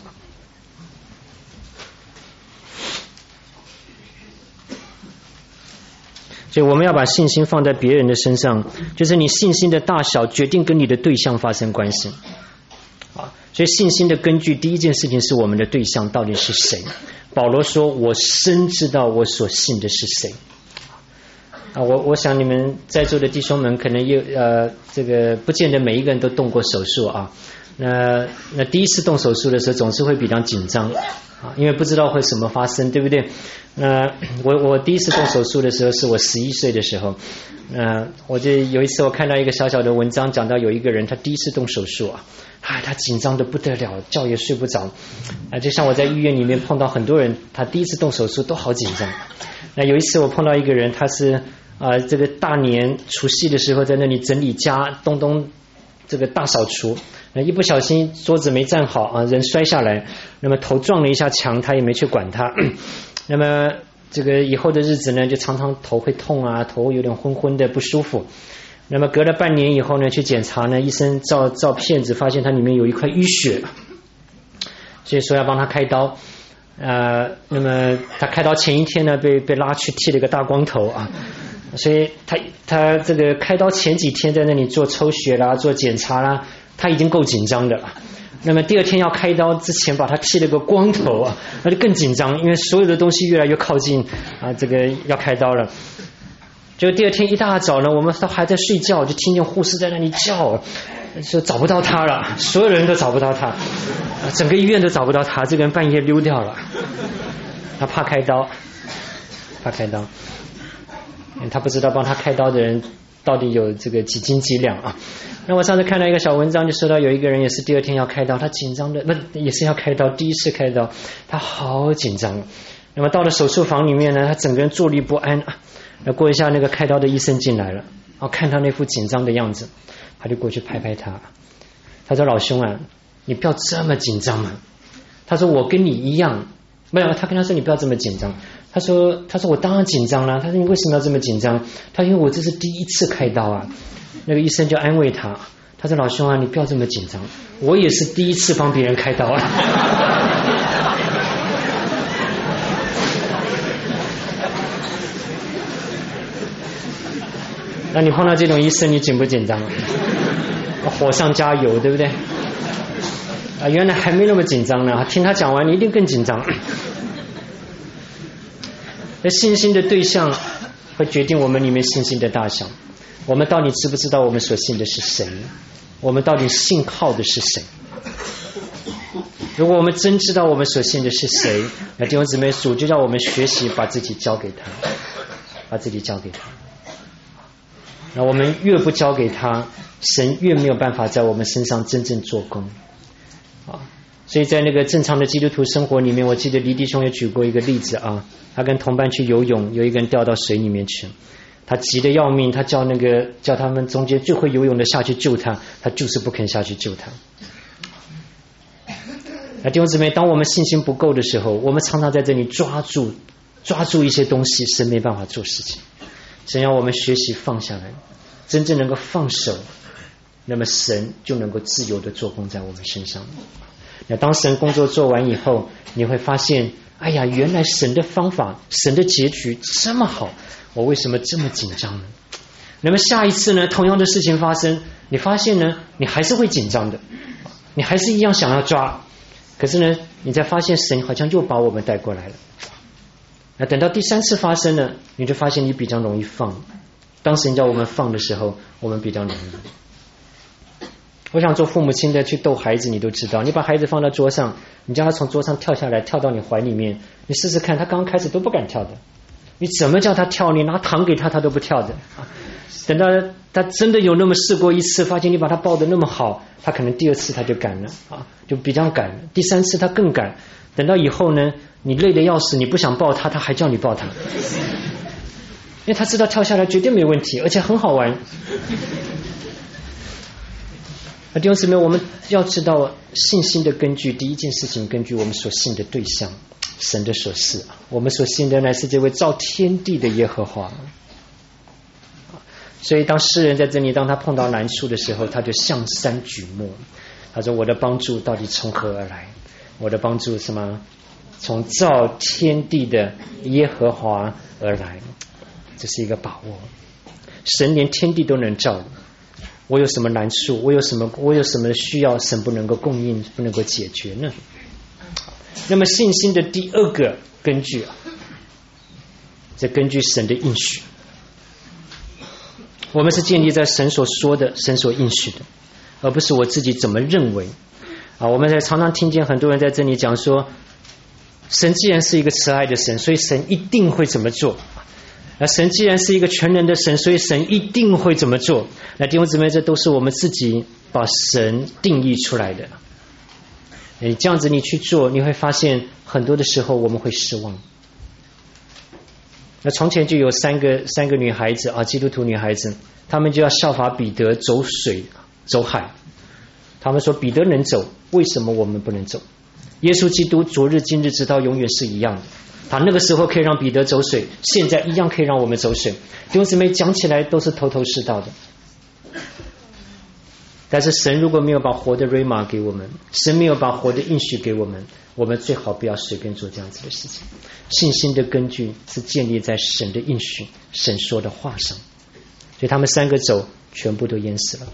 所以我们要把信心放在别人的身上，就是你信心的大小决定跟你的对象发生关系。所以信心的根据第一件事情是我们的对象到底是谁。保罗说我深知道我所信的是谁。我想你们在座的弟兄们可能这个不见得每一个人都动过手术啊， 那第一次动手术的时候总是会比较紧张啊，因为不知道会什么发生，对不对？我第一次动手术的时候是我11岁的时候，我就有一次我看到一个小小的文章，讲到有一个人他第一次动手术啊，他紧张的不得了，觉也睡不着啊，就像我在医院里面碰到很多人，他第一次动手术都好紧张。那有一次我碰到一个人，他是这个大年除夕的时候在那里整理家，东这个大扫除，一不小心桌子没站好啊，人摔下来，那么头撞了一下墙，他也没去管他。那么这个以后的日子呢，就常常头会痛啊，头有点昏昏的不舒服。那么隔了半年以后呢，去检查呢，医生照片子发现他里面有一块淤血，所以说要帮他开刀。那么他开刀前一天呢，被拉去剃了个大光头啊，所以他这个开刀前几天在那里做抽血啦，做检查啦，他已经够紧张的了。那么第二天要开刀之前把他剃了个光头啊，那就更紧张，因为所有的东西越来越靠近啊，这个要开刀了。就第二天一大早呢，我们都还在睡觉，就听见护士在那里叫，说找不到他了，所有人都找不到他，整个医院都找不到他，这个人半夜溜掉了。他怕开刀，他不知道帮他开刀的人到底有这个几斤几两啊。那我上次看到一个小文章，就说到有一个人也是第二天要开刀，他紧张的，也是要开刀，第一次开刀，他好紧张。那么到了手术房里面呢，他整个人坐立不安啊。那过一下，那个开刀的医生进来了，看他那副紧张的样子，他就过去拍拍他，他说：“老兄啊，你不要这么紧张嘛。”他说：“我跟你一样。”没有，他跟他说：“你不要这么紧张。”他说：“我当然紧张了。”他说：“你为什么要这么紧张？”他说：“因为我这是第一次开刀啊。”那个医生就安慰他，他说：“老兄啊，你不要这么紧张，我也是第一次帮别人开刀啊。”那你碰到这种医生，你紧不紧张？火上加油，对不对？原来还没那么紧张呢，听他讲完，你一定更紧张。那信心的对象会决定我们里面信心的大小。我们到底知不知道我们所信的是谁？我们到底信靠的是谁？如果我们真知道我们所信的是谁，那弟兄姊妹，主就让我们学习把自己交给他，把自己交给他。那我们越不交给他，神越没有办法在我们身上真正做工啊。所以在那个正常的基督徒生活里面，我记得黎弟兄也举过一个例子啊，他跟同伴去游泳，有一个人掉到水里面去，他急得要命，他叫他们中间最会游泳的下去救他，他就是不肯下去救他。那弟兄姊妹，当我们信心不够的时候，我们常常在这里抓住一些东西，神没办法做事情。神要我们学习放下来，真正能够放手，那么神就能够自由的做工在我们身上。那当神工作做完以后，你会发现，哎呀，原来神的方法，神的结局这么好，我为什么这么紧张呢？那么下一次呢，同样的事情发生，你发现呢，你还是会紧张的，你还是一样想要抓，可是呢，你才发现神好像又把我们带过来了。那等到第三次发生了，你就发现你比较容易放。当神叫我们放的时候，我们比较容易。我想做父母亲的去逗孩子，你都知道，你把孩子放到桌上，你叫他从桌上跳下来，跳到你怀里面，你试试看，他刚开始都不敢跳的。你怎么叫他跳，你拿糖给他，他都不跳的啊。等到他真的有那么试过一次，发现你把他抱得那么好，他可能第二次他就敢了啊，就比较敢了。第三次他更敢。等到以后呢，你累得要死，你不想抱他，他还叫你抱他，因为他知道跳下来绝对没问题，而且很好玩。弟兄姊妹，我们要知道信心的根据，第一件事情根据我们所信的对象，神的所示。我们所信的乃是这位造天地的耶和华。所以当诗人在这里，当他碰到难处的时候，他就向山举目，他说：“我的帮助到底从何而来？我的帮助什么？从造天地的耶和华而来。”这是一个把握。神连天地都能造，我有什么难处？我有什么需要？神不能够供应，不能够解决呢？那么信心的第二个根据啊，这根据神的应许。我们是建立在神所说的、神所应许的。 而不是我自己怎么认为啊。我们在常常听见很多人在这里讲说，神既然是一个慈爱的神，所以神一定会怎么做。那神既然是一个全能的神，所以神一定会怎么做。那弟兄姊妹，这都是我们自己把神定义出来的。你这样子你去做，你会发现很多的时候我们会失望。那从前就有三个女孩子啊，基督徒女孩子，她们就要效法彼得走水走海。他们说彼得能走，为什么我们不能走？耶稣基督昨日今日直到永远是一样的，他那个时候可以让彼得走水，现在一样可以让我们走水。弟兄姊妹，讲起来都是头头是道的，但是神如果没有把活的 Rhema 给我们，神没有把活的应许给我们，我们最好不要随便做这样子的事情。信心的根据是建立在神的应许，神说的话上。所以他们三个走，全部都淹死了。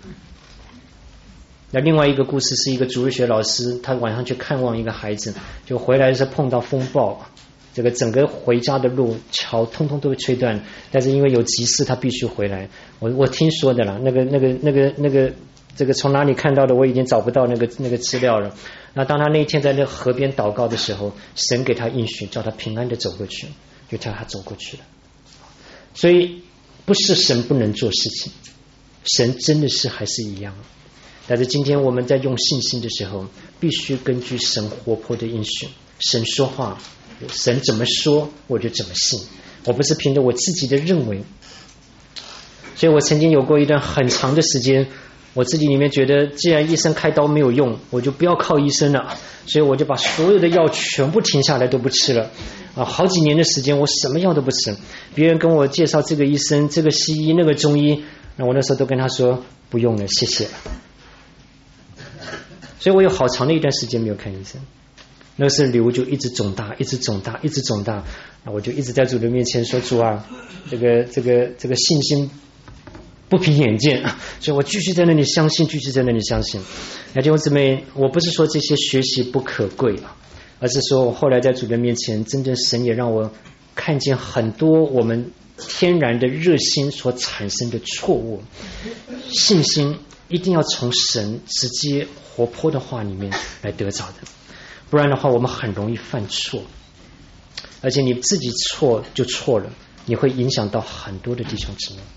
那另外一个故事是一个主日学老师，他晚上去看望一个孩子，就回来的时候碰到风暴，这个整个回家的路桥通通都被吹断，但是因为有急事他必须回来。我听说的了，那个这个从哪里看到的我已经找不到那个资料了。那当他那一天在那河边祷告的时候，神给他应许，叫他平安的走过去，就叫他走过去了。所以不是神不能做事情，神真的是还是一样。但是今天我们在用信心的时候，必须根据神活泼的应许，神说话，神怎么说我就怎么信，我不是凭着我自己的认为。所以我曾经有过一段很长的时间，我自己里面觉得既然医生开刀没有用，我就不要靠医生了，所以我就把所有的药全部停下来都不吃了啊！好几年的时间我什么药都不吃，别人跟我介绍这个医生这个西医那个中医，那我那时候都跟他说不用了，谢谢了。所以我有好长的一段时间没有看医生，那时瘤就一直肿大一直肿大一直肿大，那我就一直在主的面前说，主啊，这个信心不凭眼见，所以我继续在那里相信，继续在那里相信。弟兄姊妹，我不是说这些学习不可贵，而是说我后来在主的面前，真正神也让我看见很多我们天然的热心所产生的错误。信心一定要从神直接活泼的话里面来得着的，不然的话我们很容易犯错，而且你自己错就错了，你会影响到很多的弟兄姊妹。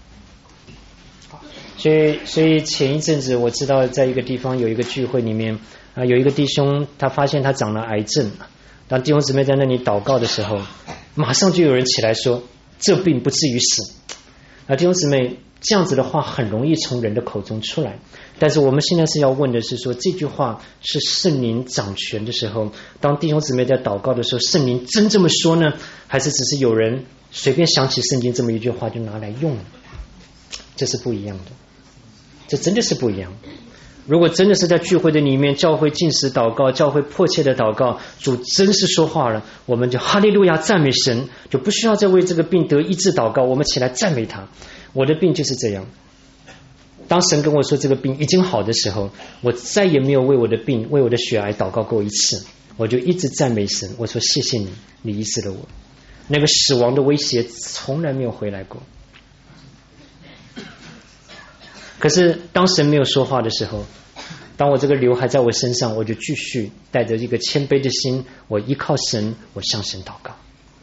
所以前一阵子我知道在一个地方有一个聚会里面有一个弟兄他发现他长了癌症，当弟兄姊妹在那里祷告的时候，马上就有人起来说这病不至于死。弟兄姊妹，这样子的话很容易从人的口中出来，但是我们现在是要问的是说，这句话是圣灵掌权的时候，当弟兄姊妹在祷告的时候，圣灵真这么说呢，还是只是有人随便想起圣经这么一句话就拿来用了？这是不一样的，这真的是不一样。如果真的是在聚会的里面，教会禁食祷告，教会迫切的祷告，主真是说话了，我们就哈利路亚赞美神，就不需要再为这个病得医治祷告，我们起来赞美他。我的病就是这样，当神跟我说这个病已经好的时候，我再也没有为我的病为我的血癌祷告过一次，我就一直赞美神，我说谢谢你，你医治了我，那个死亡的威胁从来没有回来过。可是当神没有说话的时候，当我这个瘤还在我身上，我就继续带着一个谦卑的心，我依靠神，我向神祷告。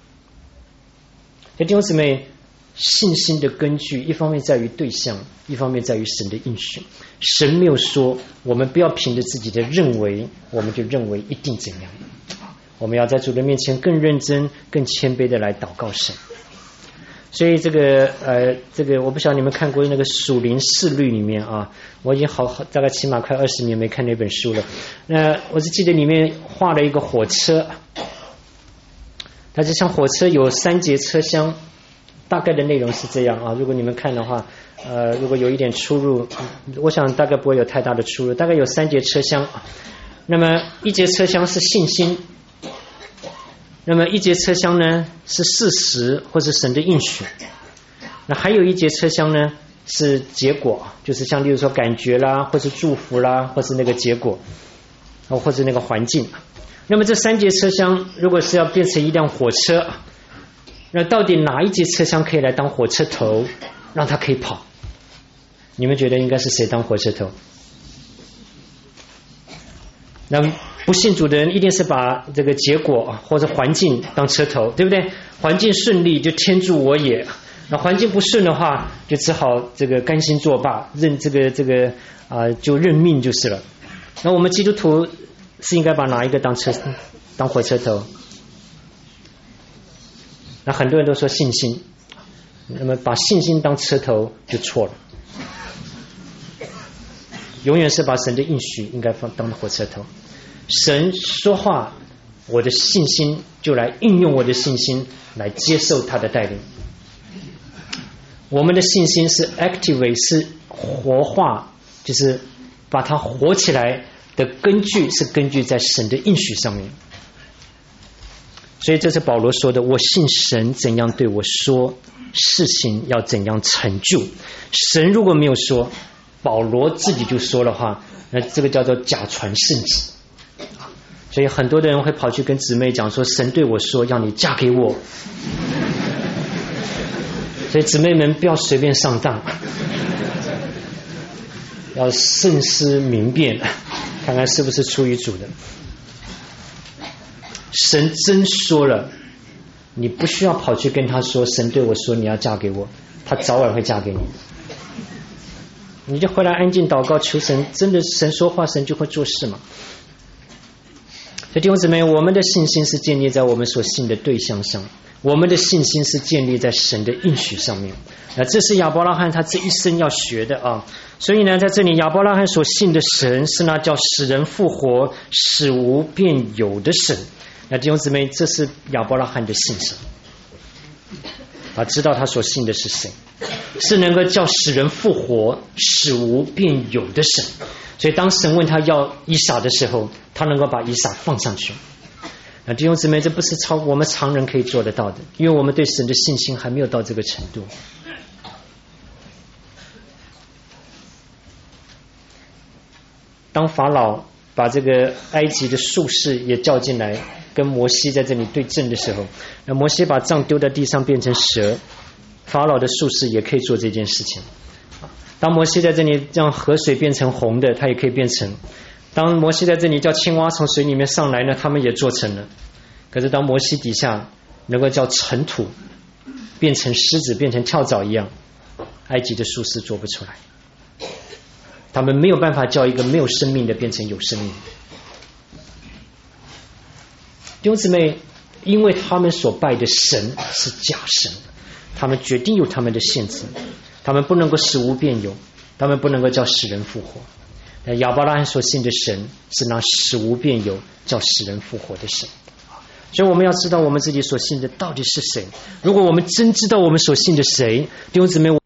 弟兄姊妹，信心的根据一方面在于对象，一方面在于神的应许。神没有说，我们不要凭着自己的认为，我们就认为一定怎样。我们要在主的面前更认真更谦卑的来祷告神。所以这个我不晓得你们看过那个属灵事律里面啊，我已经大概起码快20年没看那本书了。那我是记得里面画了一个火车，它就像火车有3节车厢，大概的内容是这样啊。如果你们看的话，如果有一点出入，我想大概不会有太大的出入。大概有3节车厢，那么1节车厢是信心。那么1节车厢呢是事实或是神的应许，那还有1节车厢呢是结果，就是像例如说感觉啦，或是祝福啦，或是那个结果，或是那个环境。那么这3节车厢如果是要变成一辆火车，那到底哪1节车厢可以来当火车头，让它可以跑？你们觉得应该是谁当火车头？ 那不信主的人一定是把这个结果或者环境当车头，对不对？环境顺利就天助我也，那环境不顺的话，就只好这个甘心作罢，就认命就是了。那我们基督徒是应该把哪一个当火车头？那很多人都说信心，那么把信心当车头就错了。永远是把神的应许应该当火车头。神说话，我的信心就来运用我的信心来接受他的带领。我们的信心是 activate， 是活化，就是把它活起来的根据是根据在神的应许上面。所以这是保罗说的，我信神怎样对我说，事情要怎样成就。神如果没有说，保罗自己就说的话，那这个叫做假传圣旨。所以很多的人会跑去跟姊妹讲说，神对我说让你嫁给我。所以姊妹们不要随便上当，要慎思明辨，看看是不是出于主的。神真说了，你不需要跑去跟他说，神对我说你要嫁给我，他早晚会嫁给你。你就回来安静祷告求神，真的神说话神就会做事嘛。所以弟兄姊妹，我们的信心是建立在我们所信的对象上，我们的信心是建立在神的应许上面。这是亚伯拉罕他这一生要学的啊。所以呢，在这里亚伯拉罕所信的神是那叫使人复活使无变有的神。弟兄姊妹，这是亚伯拉罕的信心知道他所信的是谁，是能够叫使人复活使无变有的神。所以当神问他要以撒的时候，他能够把以撒放上去。弟兄姊妹，这不是我们常人可以做得到的，因为我们对神的信心还没有到这个程度。当法老把这个埃及的术士也叫进来跟摩西在这里对阵的时候，那摩西把杖丢在地上变成蛇，法老的术士也可以做这件事情。当摩西在这里让河水变成红的，他也可以变成；当摩西在这里叫青蛙从水里面上来呢，他们也做成了。可是当摩西底下能够叫尘土变成狮子变成跳蚤一样，埃及的术士做不出来，他们没有办法叫一个没有生命的变成有生命的。弟兄姊妹，因为他们所拜的神是假神，他们决定有他们的限制，他们不能够使无变有，他们不能够叫使人复活。亚伯拉罕所信的神是那使无变有叫使人复活的神。所以我们要知道我们自己所信的到底是谁。如果我们真知道我们所信的谁，弟兄姊妹，